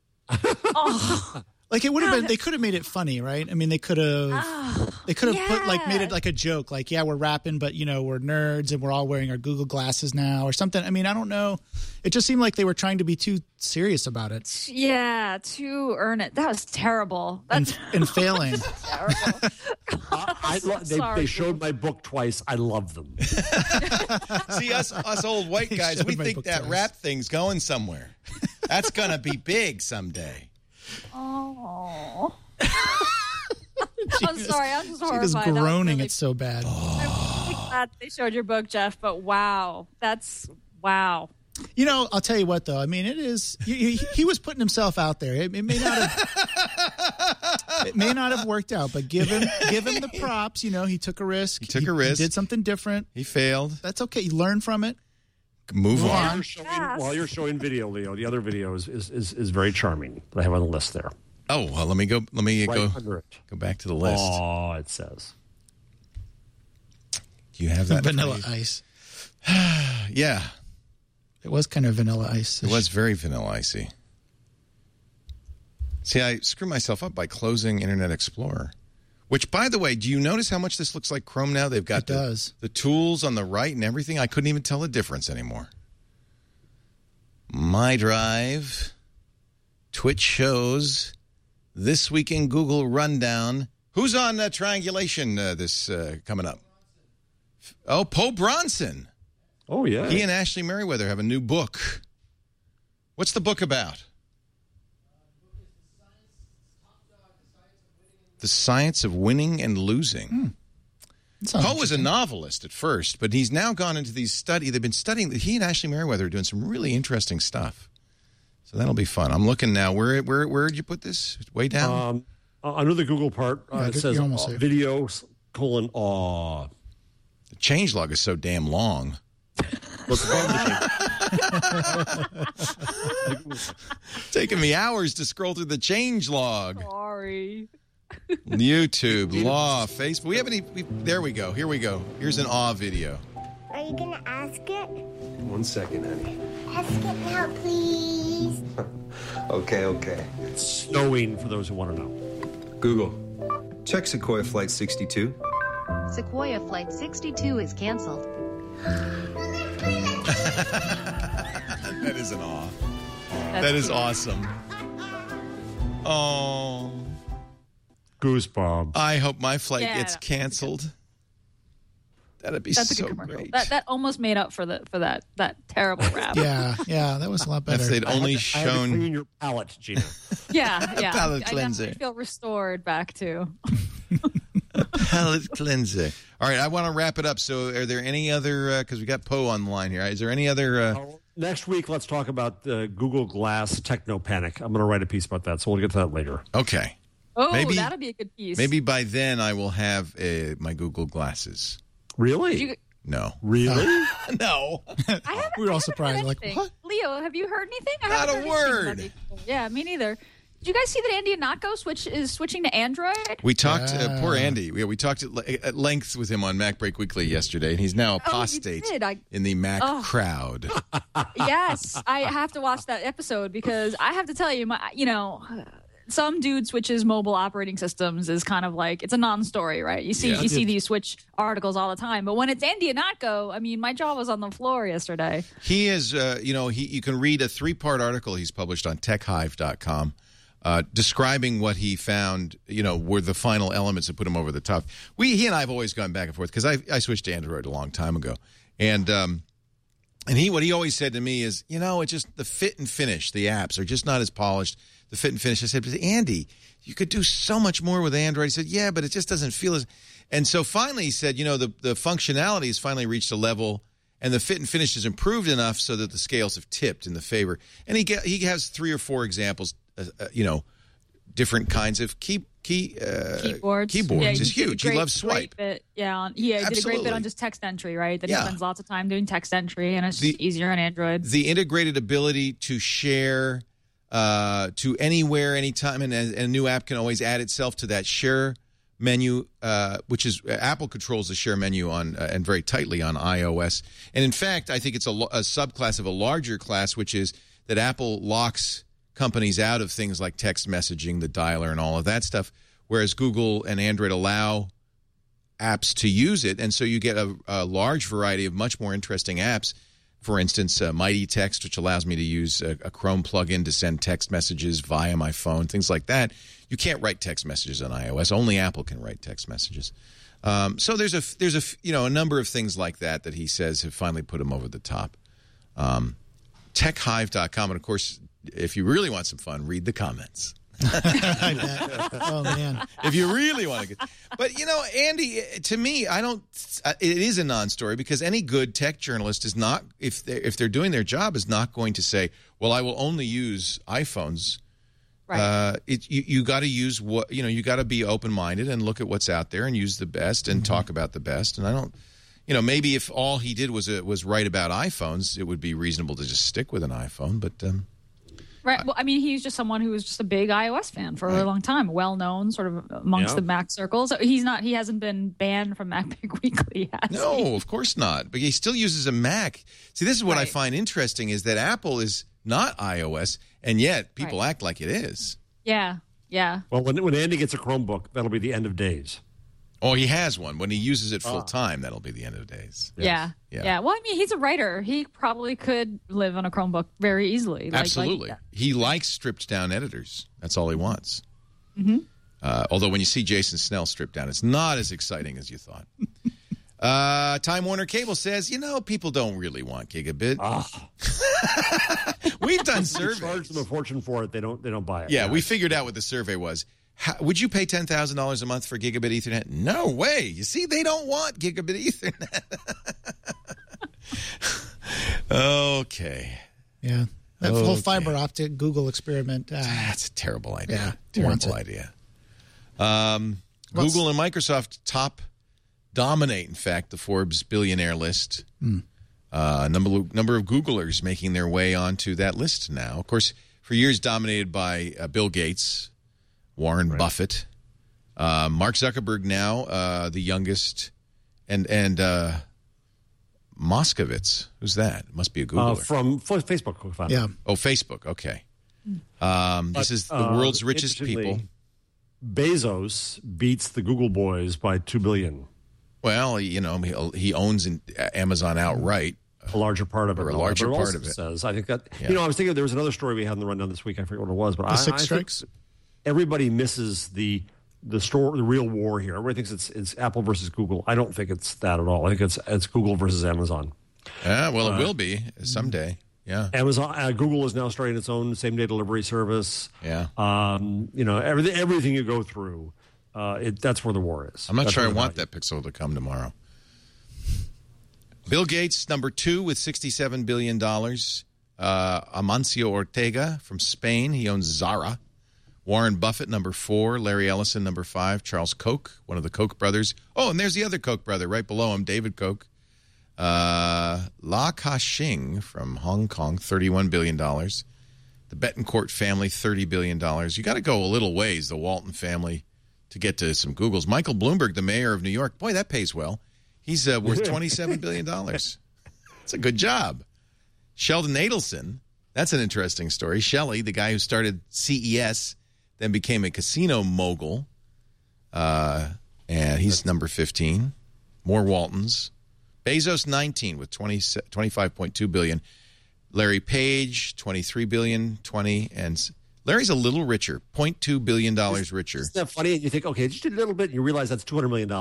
Like it would have been, they could have made it funny, right? I mean, they could have put made it like a joke, like, yeah, we're rapping, but we're nerds and we're all wearing our Google glasses now or something. I mean, I don't know. It just seemed like they were trying to be too serious about it. Yeah, to earn it. That was terrible. That's and failing. terrible. They showed my book twice. I love them. See, us old white guys, we think that rap thing's going somewhere. That's going to be big someday. Oh. I'm sorry. I'm just horrified. She was groaning. Really, it's so bad. I'm really glad they showed your book, Jeff, but wow. That's wow. I'll tell you what, though. I mean, it is. He was putting himself out there. It may not have worked out, but give him the props. He took a risk. He took a risk. He did something different. He failed. That's okay. You learn from it. Move on. While you're showing video, Leo, the other video is very charming that I have on the list there. Oh, well, let me go Under it. Go back to the list. Oh, it says. Do you have that? Vanilla Ice. Yeah. It was kind of Vanilla Ice. It was very Vanilla Icy. See, I screw myself up by closing Internet Explorer. Which, by the way, do you notice how much this looks like Chrome now? They've got the tools on the right and everything. I couldn't even tell the difference anymore. My Drive, Twitch shows, This Week in Google Rundown. Who's on Triangulation this coming up? Oh, Poe Bronson. Oh, yeah. He and Ashley Merriweather have a new book. What's the book about? The Science of Winning and Losing. Poe was a novelist at first, but he's now gone into these studies. They've been studying. He and Ashley Merriweather are doing some really interesting stuff. So that'll be fun. I'm looking now. Where did you put this? Way down? Under the Google part, it says video : The changelog is so damn long. Taking me hours to scroll through the changelog. Sorry. YouTube, law, Facebook. We have any? There we go. Here we go. Here's an awe video. Are you going to ask it? 1 second, honey. Ask it now, please. Okay. It's snowing for those who want to know. Google, check Sequoia Flight 62. Sequoia Flight 62 is canceled. That is an awe. That is awesome. Oh. Goosebumps. I hope my flight gets canceled. That'd be That's so a good commercial. great. That almost made up for that terrible rap. Yeah, that was a lot better. If they'd only I had to shown clean your palate, Gina. Yeah. Palate cleanser. I feel restored back to. palate cleanser. All right, I want to wrap it up. So, are there any other? Because we got Poe on the line here. Is there any other? Next week, let's talk about the Google Glass techno panic. I'm going to write a piece about that, so we'll get to that later. Okay. Oh, that'll be a good piece. Maybe by then I will have my Google glasses. Really? No. Really? No. We were all surprised. Like, what? Leo, have you heard anything? Not a word. Yeah, me neither. Did you guys see that Andy Ihnatko is switching to Android? We talked, poor Andy. We talked at length with him on Mac Break Weekly yesterday, and he's now apostate in the Mac crowd. Yes, I have to watch that episode because I have to tell you, some dude switches mobile operating systems is kind of like, it's a non-story, right? You see these switch articles all the time. But when it's Andy Ihnatko, I mean, my jaw was on the floor yesterday. He is, you can read a 3-part article he's published on techhive.com describing what he found, were the final elements that put him over the top. He and I have always gone back and forth because I switched to Android a long time ago. And what he always said to me is, it's just the fit and finish. The apps are just not as polished. The fit and finish. I said, but Andy, you could do so much more with Android. He said, yeah, but it just doesn't feel as. And so finally he said, the functionality has finally reached a level and the fit and finish has improved enough so that the scales have tipped in the favor. And he has 3 or 4 examples, different kinds of keyboards. Yeah, is huge. He loves Swipe. He did a great bit on just text entry, right? That he spends lots of time doing text entry, and it's just easier on Android. The integrated ability to share to anywhere, anytime, and a new app can always add itself to that share menu, which is Apple controls the share menu on and very tightly on iOS. And in fact, I think it's a subclass of a larger class, which is that Apple locks companies out of things like text messaging, the dialer, and all of that stuff, whereas Google and Android allow apps to use it, and so you get a large variety of much more interesting apps. For instance, Mighty Text, which allows me to use a Chrome plugin to send text messages via my phone, things like that. You can't write text messages on iOS. Only Apple can write text messages. So there's a number of things like that he says have finally put him over the top. Techhive.com, and of course, if you really want some fun, read the comments. I bet. Oh man! If you really want to get, but Andy, to me, it is a non-story because any good tech journalist is not, if they're doing their job, is not going to say, "Well, I will only use iPhones." Right. You got to use what you got to be open-minded and look at what's out there and use the best and talk about the best. And I don't, maybe if all he did was write about iPhones, it would be reasonable to just stick with an iPhone, but. Right. Well, I mean, he's just someone who was just a big iOS fan for a really long time, well known sort of amongst the Mac circles. He hasn't been banned from Mac Break Weekly yet. No, of course not. But he still uses a Mac. See, this is what I find interesting is that Apple is not iOS, and yet people act like it is. Yeah. Yeah. Well, when Andy gets a Chromebook, that'll be the end of days. Oh, he has one. When he uses it full time, that'll be the end of days. Yes. Yeah. Well, I mean, he's a writer. He probably could live on a Chromebook very easily. Absolutely. He likes stripped down editors. That's all he wants. Mm-hmm. Although when you see Jason Snell stripped down, it's not as exciting as you thought. Time Warner Cable says, people don't really want gigabit. We've done surveys. Charge them a fortune for it. They don't buy it. Yeah, we figured out what the survey was. Would you pay $10,000 a month for gigabit Ethernet? No way. You see, they don't want gigabit Ethernet. Okay. Yeah. That whole fiber optic Google experiment. That's a terrible idea. Yeah, terrible idea. Google and Microsoft dominate, in fact, the Forbes billionaire list. Number of Googlers making their way onto that list now. Of course, for years dominated by Bill Gates, Warren Buffett, Mark Zuckerberg now, the youngest, and Moskowitz. Who's that? It must be a Googler. From Facebook. Yeah. Oh, Facebook. Okay. This is the world's richest people. Bezos beats the Google boys by $2 billion. Well, he owns Amazon outright. A larger part of it. Or a larger part of it. Says, I think that, I was thinking there was another story we had in the rundown this week. I forget what it was, but the Six Strikes. Everybody misses the real war here. Everybody thinks it's Apple versus Google. I don't think it's that at all. I think it's Google versus Amazon. Yeah, well, it will be someday. Yeah. Amazon, Google is now starting its own same-day delivery service. Yeah. Everything you go through, that's where the war is. I'm not sure I want that Pixel to come tomorrow. Bill Gates, number 2 with $67 billion. Amancio Ortega from Spain. He owns Zara. Warren Buffett, number 4. Larry Ellison, number 5. Charles Koch, one of the Koch brothers. Oh, and there's the other Koch brother right below him, David Koch. La Ka-shing from Hong Kong, $31 billion. The Betancourt family, $30 billion. You got to go a little ways, the Walton family, to get to some Googles. Michael Bloomberg, the mayor of New York. Boy, that pays well. He's worth $27 billion. That's a good job. Sheldon Adelson, that's an interesting story. Shelley, the guy who started CES, then became a casino mogul. And he's number 15. More Waltons. Bezos, 19 with $25.2 billion. Larry Page, $23 billion, 20. And Larry's a little richer, $0.2 billion richer. Isn't that funny? You think, okay, just a little bit, and you realize that's $200 million.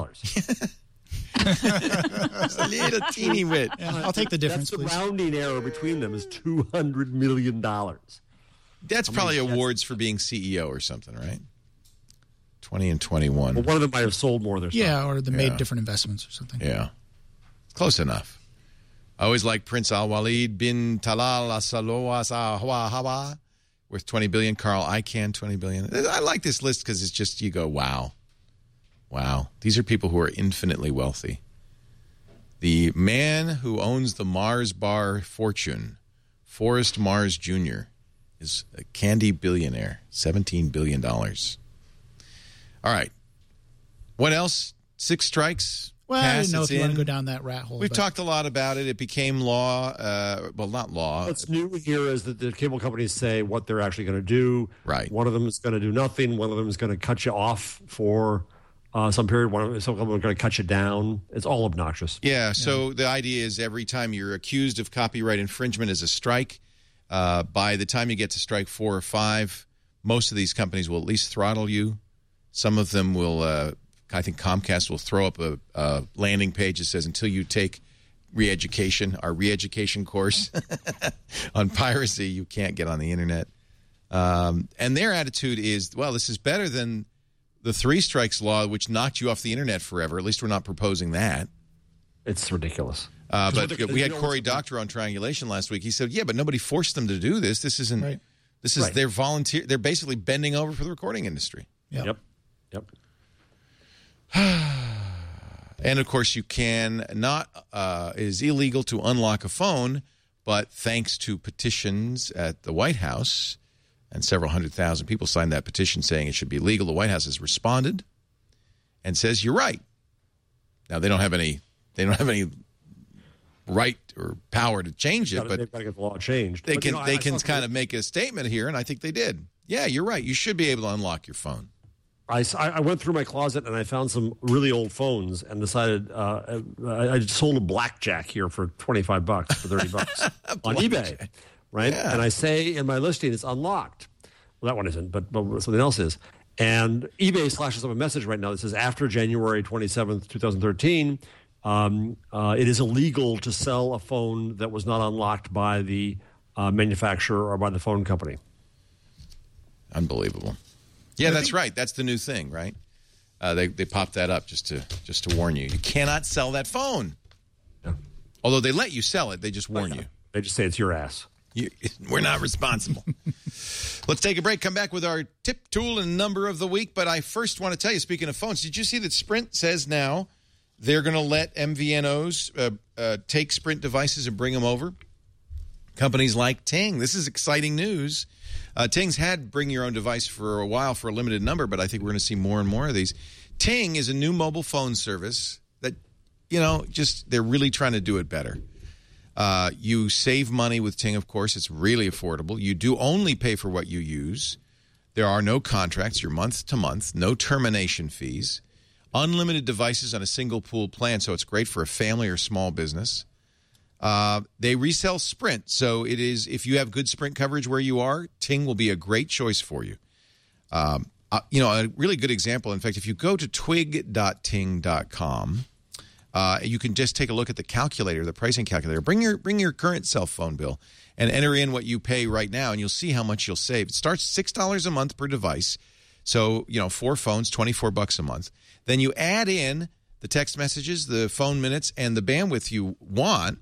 It's a little teeny bit. Yeah, I'll take the difference, That's the please. rounding error between them is $200 million. That's probably awards for being CEO or something, right? 20 and 21. Well, one of them might have sold more of their stuff. Yeah, or they made different investments or something. Yeah. Close enough. I always like Prince Al-Walid bin Talal Al-Salowa worth $20 billion. Carl Icahn, $20 billion. I like this list because it's just, you go, wow. Wow. These are people who are infinitely wealthy. The man who owns the Mars bar fortune, Forrest Mars Jr., is a candy billionaire, $17 billion. All right. What else? 6 strikes. Well, I didn't know if you want to go down that rat hole. We've talked a lot about it. It became law. Well, not law. What's new here is that the cable companies say what they're actually going to do. Right. One of them is going to do nothing. One of them is going to cut you off for some period. Some of them are going to cut you down. It's all obnoxious. Yeah, so the idea is every time you're accused of copyright infringement is a strike. By the time you get to strike 4 or 5, most of these companies will at least throttle you. Some of them will... I think Comcast will throw up a landing page that says, until you take our re-education course on piracy, you can't get on the internet. And their attitude is, well, this is better than the 3 strikes law, which knocked you off the internet forever. At least we're not proposing that. It's ridiculous. But we had Cory Doctorow on Triangulation last week. He said, yeah, but nobody forced them to do this. This isn't, right. This is right. Their volunteer. They're basically bending over for the recording industry. Yep. And, of course, you can not, it is illegal to unlock a phone, but thanks to petitions at the White House, and several 100,000 people signed that petition saying it should be legal, the White House has responded and says, you're right. Now, they don't have any right or power to change it, but they've got to get the law changed. They can kind of make a statement here, and I think they did. Yeah, you're right. You should be able to unlock your phone. I went through my closet and I found some really old phones and decided I sold a blackjack here for $25 for $30 on eBay, right? Yeah. And I say in my listing it's unlocked. Well, that one isn't, but something else is. And eBay slashes up a message right now that says after January 27th, 2013, it is illegal to sell a phone that was not unlocked by the manufacturer or by the phone company. Unbelievable. Yeah, that's right. That's the new thing, right? They popped that up just to warn you. You cannot sell that phone. Yeah. Although they let you sell it, they just warn you. They just say it's your ass. We're not responsible. Let's take a break. Come back with our tip, tool, and number of the week. But I first want to tell you, speaking of phones, did you see that Sprint says now they're going to let MVNOs take Sprint devices and bring them over? Companies like Ting. This is exciting news. Ting's had bring your own device for a while for a limited number, but I think we're going to see more and more of these. Ting is a new mobile phone service that, they're really trying to do it better. You save money with Ting, of course. It's really affordable. You do only pay for what you use. There are no contracts. You're month to month. No termination fees. Unlimited devices on a single pool plan, so it's great for a family or small business. They resell Sprint, so it is, if you have good Sprint coverage where you are, Ting will be a great choice for you. A really good example, in fact, if you go to twig.ting.com, you can just take a look at the calculator, the pricing calculator. Bring your current cell phone bill and enter in what you pay right now, and you'll see how much you'll save. It starts $6 a month per device, so 4 phones, $24 a month. Then you add in the text messages, the phone minutes, and the bandwidth you want,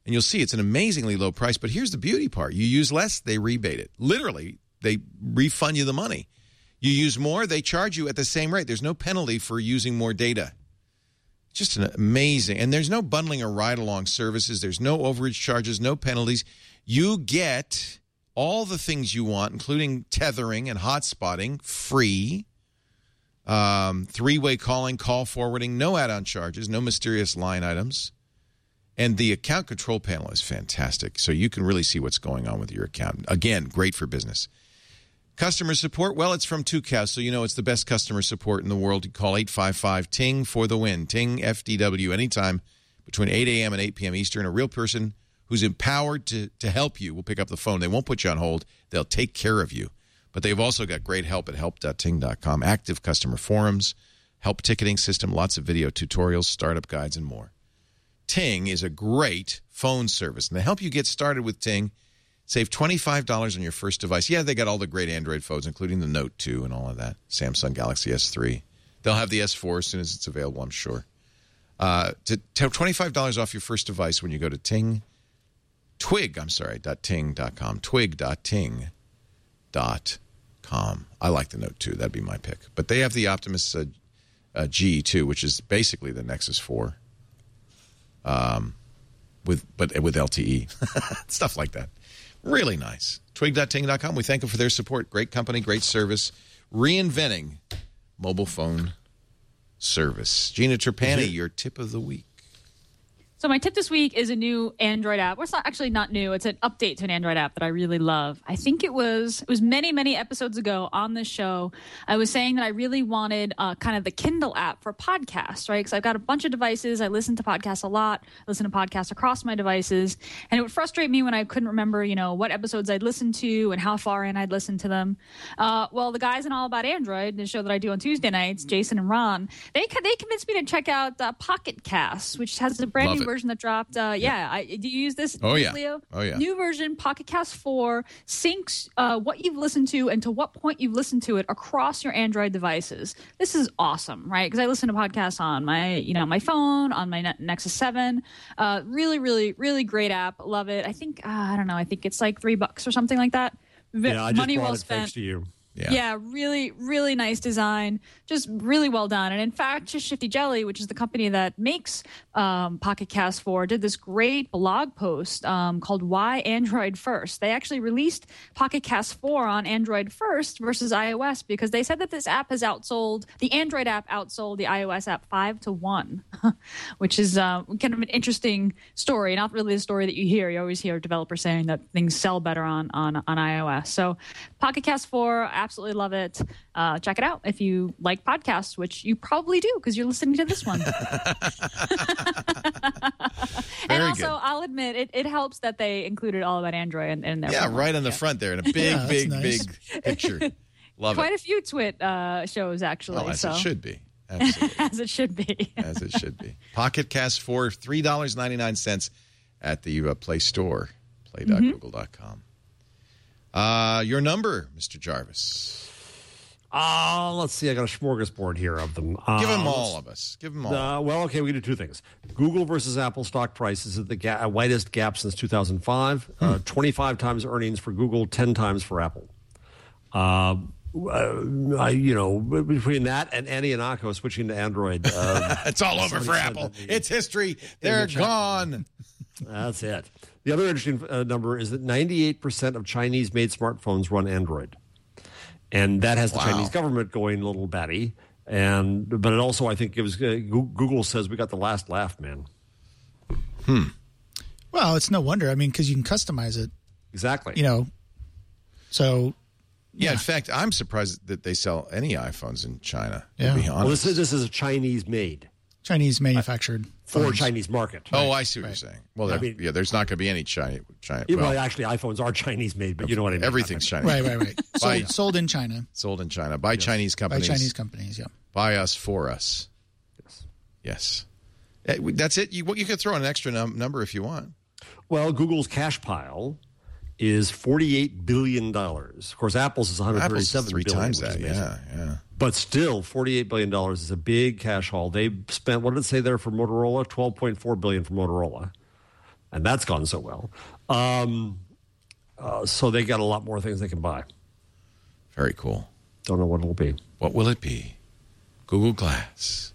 And you'll see it's an amazingly low price. But here's the beauty part. You use less, they rebate it. Literally, they refund you the money. You use more, they charge you at the same rate. There's no penalty for using more data. Just an amazing. And there's no bundling or ride-along services. There's no overage charges, no penalties. You get all the things you want, including tethering and hotspotting, free. Three-way calling, call forwarding, no add-on charges, no mysterious line items. And the account control panel is fantastic, so you can really see what's going on with your account. Again, great for business. Customer support, well, it's from Tucows, so you know it's the best customer support in the world. You call 855-TING for the win. TING FDW anytime between 8 a.m. and 8 p.m. Eastern. A real person who's empowered to help you will pick up the phone. They won't put you on hold. They'll take care of you. But they've also got great help at help.ting.com, active customer forums, help ticketing system, lots of video tutorials, startup guides, and more. Ting is a great phone service, and they help you get started with Ting. Save $25 on your first device. Yeah, they got all the great Android phones, including the Note 2 and all of that, Samsung Galaxy S3. They'll have the S4 as soon as it's available, I'm sure. To $25 off your first device when you go to Ting, .ting.com, twig.ting.com. I like the Note 2. That'd be my pick. But they have the Optimus G, too, which is basically the Nexus 4. With LTE. Stuff like that. Really nice. Twig.ting.com. We thank them for their support. Great company, great service. Reinventing mobile phone service. Gina Trapani, your tip of the week. So my tip this week is a new Android app. Well, it's not actually not new. It's an update to an Android app that I really love. I think it was many, many episodes ago on this show. I was saying that I really wanted kind of the Kindle app for podcasts, right? Because I've got a bunch of devices. I listen to podcasts a lot, listen to podcasts across my devices. And it would frustrate me when I couldn't remember, what episodes I'd listened to and how far in I'd listened to them. Well, the guys in All About Android, the show that I do on Tuesday nights, Jason and Ron, they convinced me to check out Pocket Casts, which has a brand new version that dropped. Do you use this, Leo? Oh, yeah. New version, Pocket Cast 4, syncs what you've listened to and to what point you've listened to it across your Android devices. This is awesome, right? Because I listen to podcasts on my, my phone, on my Nexus 7. Really, really, really great app. Love it. I think, I don't know, I think it's like $3 or something like that. I just Money bought well it spent. thanks to you. Yeah, really, really nice design. Just really well done. And in fact, just Shifty Jelly, which is the company that makes Pocket Cast 4, did this great blog post called Why Android First. They actually released Pocket Cast 4 on Android first versus iOS because they said that this app has outsold, the Android app outsold the iOS app 5-1, which is kind of an interesting story. Not really the story that you hear. You always hear developers saying that things sell better on iOS. So Pocket Cast 4, absolutely love it. Check it out if you like podcasts, which you probably do because you're listening to this one. And also, good. I'll admit, it helps that they included All About Android in there. Yeah, right on the front there in a big, big picture. Love Quite it. A few Twit shows, actually. Well, as it should be. Absolutely. As it should be. As it should be. Pocket Cast 4, $3.99 at the Play Store, play.google.com. Your number, Mr. Jarvis. Let's see. I got a smorgasbord here of them. Give them all of us. Give them all. Well, okay, we can do two things. Google versus Apple stock prices at the widest gap since 2005. 25 times earnings for Google, 10 times for Apple. Between that and Annie and Akko switching to Android. It's all over for Apple. It's history. They're gone. That's it. The other interesting number is that 98% of Chinese-made smartphones run Android. And that has the Chinese government going a little batty. But it also, I think, gives Google says we got the last laugh, man. Well, it's no wonder. I mean, because you can customize it. Exactly. So... Yeah, in fact, I'm surprised that they sell any iPhones in China, to be honest. Well, this is a Chinese-made. Chinese manufactured. For Chinese market. Oh, I see what you're saying. Well, there's not going to be any China. Well, actually, iPhones are Chinese-made, but you know what I mean. Everything's Chinese. Right. Sold in China. Sold in China. By Chinese companies. By Chinese companies, yeah. By us, for us. Yes. That's it. You could throw in an extra number if you want. Well, Google's cash pile is $48 billion. Of course, Apple's is $137 three billion. Times that, yeah. But still, $48 billion is a big cash haul. They spent, what did it say there for Motorola? $12.4 billion for Motorola. and that's gone so well. So they got a lot more things they can buy. Very cool. Don't know what it'll be. What will it be? Google Glass.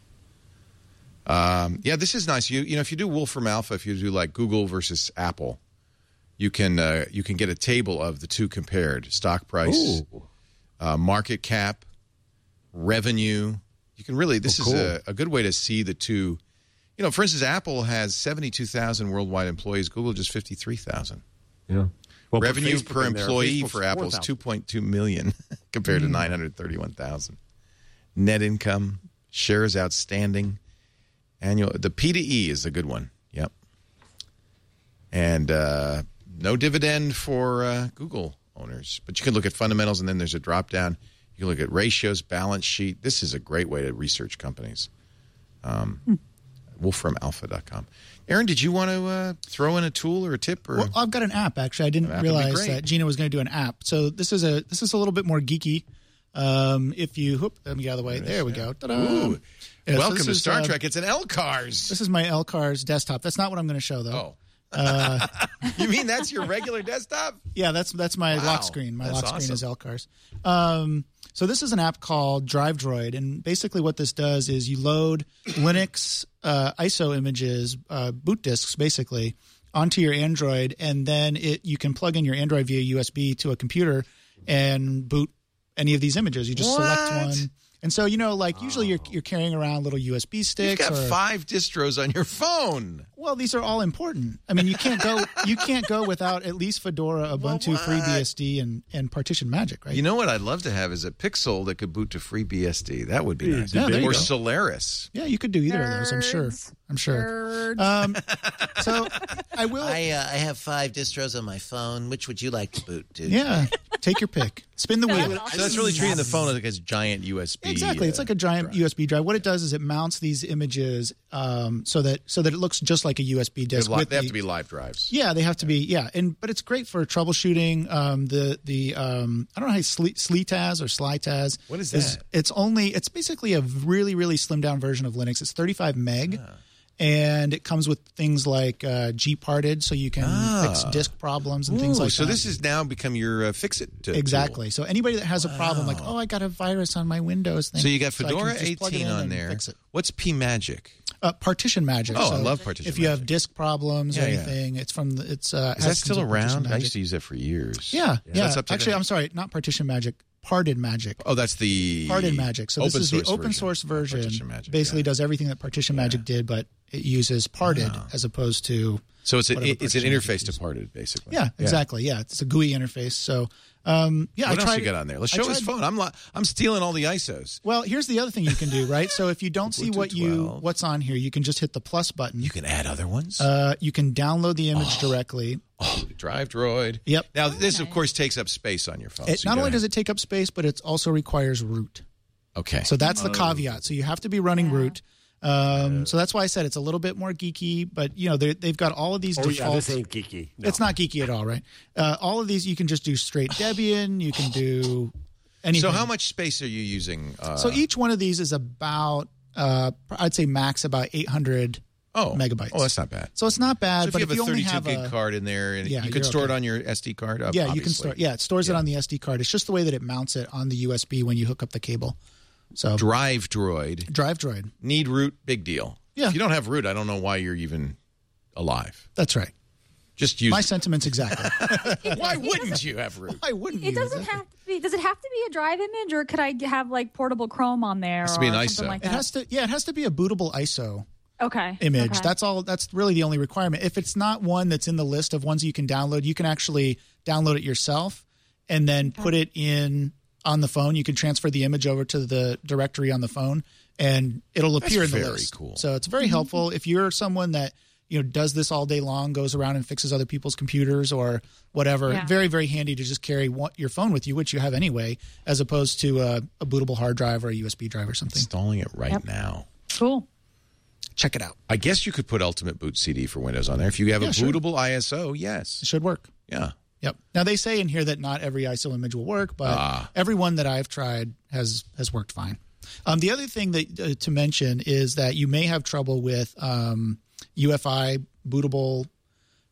This is nice. You know, if you do Wolfram Alpha, if you do like Google versus Apple, you can get a table of the two compared: stock price, market cap, revenue. You can really this is a good way to see the two. You know, for instance, Apple has 72,000 worldwide employees. Google just 53,000. Yeah. Well, revenue per employee for Apple is 2.2 million compared to 931,000. Net income, shares outstanding, annual. The P/E is a good one. Yep. And no dividend for Google owners. But you can look at fundamentals, and then there's a drop down. You can look at ratios, balance sheet. This is a great way to research companies. WolframAlpha.com. Aaron, did you want to throw in a tool or a tip? Or well, I've got an app actually. I didn't realize that Gina was going to do an app. So this is a little bit more geeky. If you let me get out of the way. There we go. Ooh. Yeah, welcome to Star Trek. It's an LCARS. This is my LCARS desktop. That's not what I'm going to show though. You mean that's your regular desktop? Yeah, that's my lock screen. My lock screen is LCARS. So this is an app called DriveDroid, and basically what this does is you load Linux ISO images, boot disks, basically, onto your Android, and then you can plug in your Android via USB to a computer and boot any of these images. You just select one. And so, you know, like usually you're carrying around little USB sticks. You've got 5 distros on your phone. Well, these are all important. I mean, you can't go without at least Fedora, Ubuntu, FreeBSD, and Partition Magic, right? You know what I'd love to have is a Pixel that could boot to FreeBSD. That would be nice. Yeah, or Solaris. Yeah, you could do either of those. I'm sure. So I will. I have 5 distros on my phone. Which would you like to boot to? Yeah, take your pick. Spin the wheel. So that's really treating the phone like a giant USB. Exactly, it's like a giant USB drive. What it does is it mounts these images so that it looks just like a USB disk. They have to be live drives. Yeah, they have to be. Yeah, but it's great for troubleshooting. I don't know how SliTaz or SliTaz. What is that? It's basically a really really slimmed down version of Linux. It's 35 meg. And it comes with things like Gparted, so you can fix disk problems and things like that. So this has now become your fix-it Exactly. tool. So anybody that has a problem, like, I got a virus on my Windows thing. So you got Fedora 18 on there. What's PMagic? Partition Magic. Oh, I love Partition Magic. If you have disk problems or anything, it's from is that still around? I used to use that for years. Yeah. Actually, I'm sorry, not Partition Magic. Parted Magic. Oh, that's the Parted Magic. So this is the open source version. Basically does everything that Partition Magic did, but it uses Parted as opposed to. So it's an interface to Parted, basically. Yeah, exactly. Yeah, it's a GUI interface. So what else you got on there? Let's show his phone. I'm stealing all the ISOs. Well, here's the other thing you can do, right? So if you don't see what's on here, you can just hit the plus button. You can add other ones. You can download the image directly. DriveDroid. Yep. Now this of course takes up space on your phone. Not only does it take up space, but it also requires root. Okay. So that's the caveat. So you have to be running root. So that's why I said it's a little bit more geeky, but you know they've got all of these defaults. Yeah, this ain't geeky. No. It's not geeky at all, right? All of these you can just do straight Debian. You can do anything. So how much space are you using? So each one of these is about, I'd say max about 800 megabytes. Oh, that's not bad. So it's not bad. So but if you have a 32 gig card in there, and you can store it on your SD card. Yeah, you can store. Yeah, it stores it on the SD card. It's just the way that it mounts it on the USB when you hook up the cable. So DriveDroid. Need root, big deal. Yeah. If you don't have root, I don't know why you're even alive. That's right. Just use my sentiments exactly. Why wouldn't you have root? Why wouldn't you? It doesn't have to be. Does it have to be a drive image, or could I have like portable Chrome on there? It has to be an ISO. Like that? It has to be a bootable ISO. Okay. Image. Okay. That's all. That's really the only requirement. If it's not one that's in the list of ones you can download, you can actually download it yourself and then put it in on the phone. You can transfer the image over to the directory on the phone, and it'll appear in the list. Very cool. So it's very helpful if you're someone that does this all day long, goes around and fixes other people's computers or whatever. Yeah. Very, very handy to just carry your phone with you, which you have anyway, as opposed to a bootable hard drive or a USB drive or something. Installing it right now. Cool. Check it out. I guess you could put Ultimate Boot CD for Windows on there. If you have a bootable ISO, yes. It should work. Yeah. Yep. Now, they say in here that not every ISO image will work, but every one that I've tried has worked fine. The other thing that to mention is that you may have trouble with UEFI bootable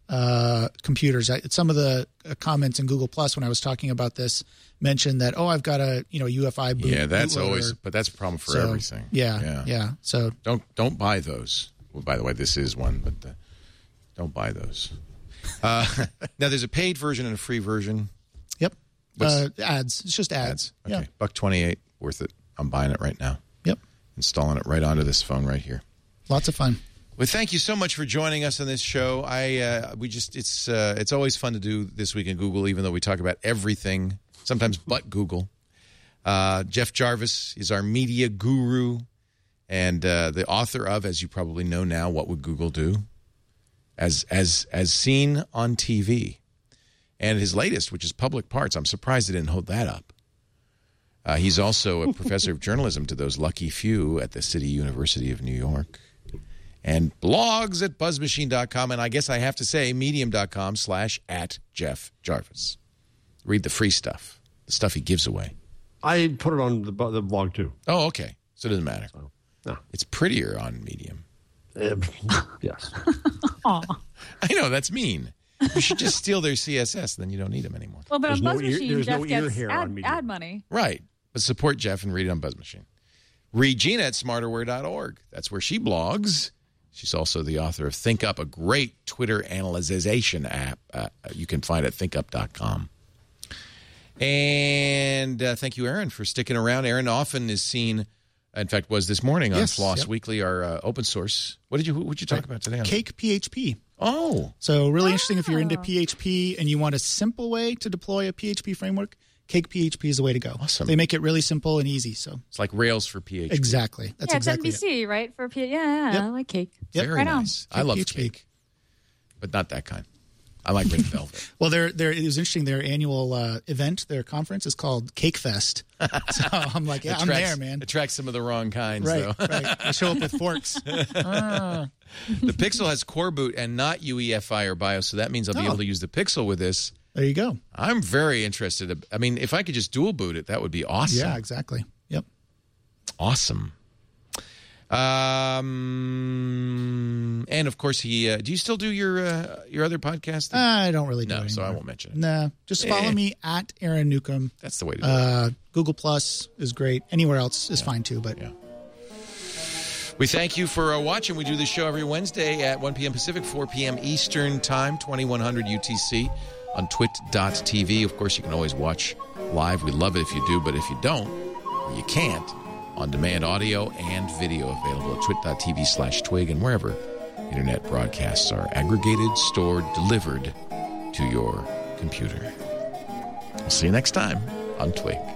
computers. Some of the comments in Google Plus when I was talking about this mentioned that, I've got a UEFI boot. Yeah, that's bootloader. always, but that's a problem for everything. Yeah. So don't buy those. Well, by the way, this is one, but don't buy those. Now, there's a paid version and a free version. Yep. Ads. It's just ads. Okay. Yeah. $128, worth it. I'm buying it right now. Yep. Installing it right onto this phone right here. Lots of fun. Well, thank you so much for joining us on this show. It's always fun to do This Week in Google, even though we talk about everything, sometimes but Google. Jeff Jarvis is our media guru and the author of, as you probably know now, What Would Google Do? As seen on TV. And his latest, which is Public Parts. I'm surprised he didn't hold that up. He's also a professor of journalism to those lucky few at the City University of New York. And blogs at buzzmachine.com. And I guess I have to say medium.com/@JeffJarvis. Read the free stuff, the stuff he gives away. I put it on the blog too. Oh, okay. So it doesn't matter. No. It's prettier on Medium. Yes. Aw. I know, that's mean. You should just steal their CSS, then you don't need them anymore. Well, but on BuzzMachine, there's Jeff no ear gets hair on Medium. ad money. Right. But support Jeff and read it on BuzzMachine. Read Gina at smarterware.org. That's where she blogs. She's also the author of Think Up, a great Twitter analyzation app. You can find it at thinkup.com. And thank you, Aaron, for sticking around. Aaron often is seen, in fact, was this morning on Floss Weekly, our open source. What would you talk about today? Cake PHP. Oh. So really interesting if you're into PHP and you want a simple way to deploy a PHP framework, Cake PHP is the way to go. Awesome. They make it really simple and easy. So it's like Rails for PHP. Exactly. That's exactly it's NBC, right? For I like Cake. Yep. Very nice. I love Cake. But not that kind. I like Red Velvet. Well, it was interesting. Their annual event, their conference is called Cake Fest. So I'm like, I'm there, man. Attracts some of the wrong kinds, right, though. Right. I show up with forks. The Pixel has Core Boot and not UEFI or BIOS, so that means I'll be able to use the Pixel with this. There you go. I'm very interested. I mean, if I could just dual boot it, that would be awesome. Yeah, exactly. Yep. Awesome. And of course, do you still do your other podcast? I don't really do it No, so I anymore. won't mention it. No, just follow me at Aaron Newcomb. That's the way to do it. Google Plus is great. Anywhere else is fine too, but We thank you for watching. We do this show every Wednesday at 1 p.m. Pacific, 4 p.m. Eastern Time, 2100 UTC on twit.tv. Of course, you can always watch live. We love it if you do, but if you don't, or you can't, on-demand audio and video available at twit.tv/twig and wherever internet broadcasts are aggregated, stored, delivered to your computer. We'll see you next time on Twig.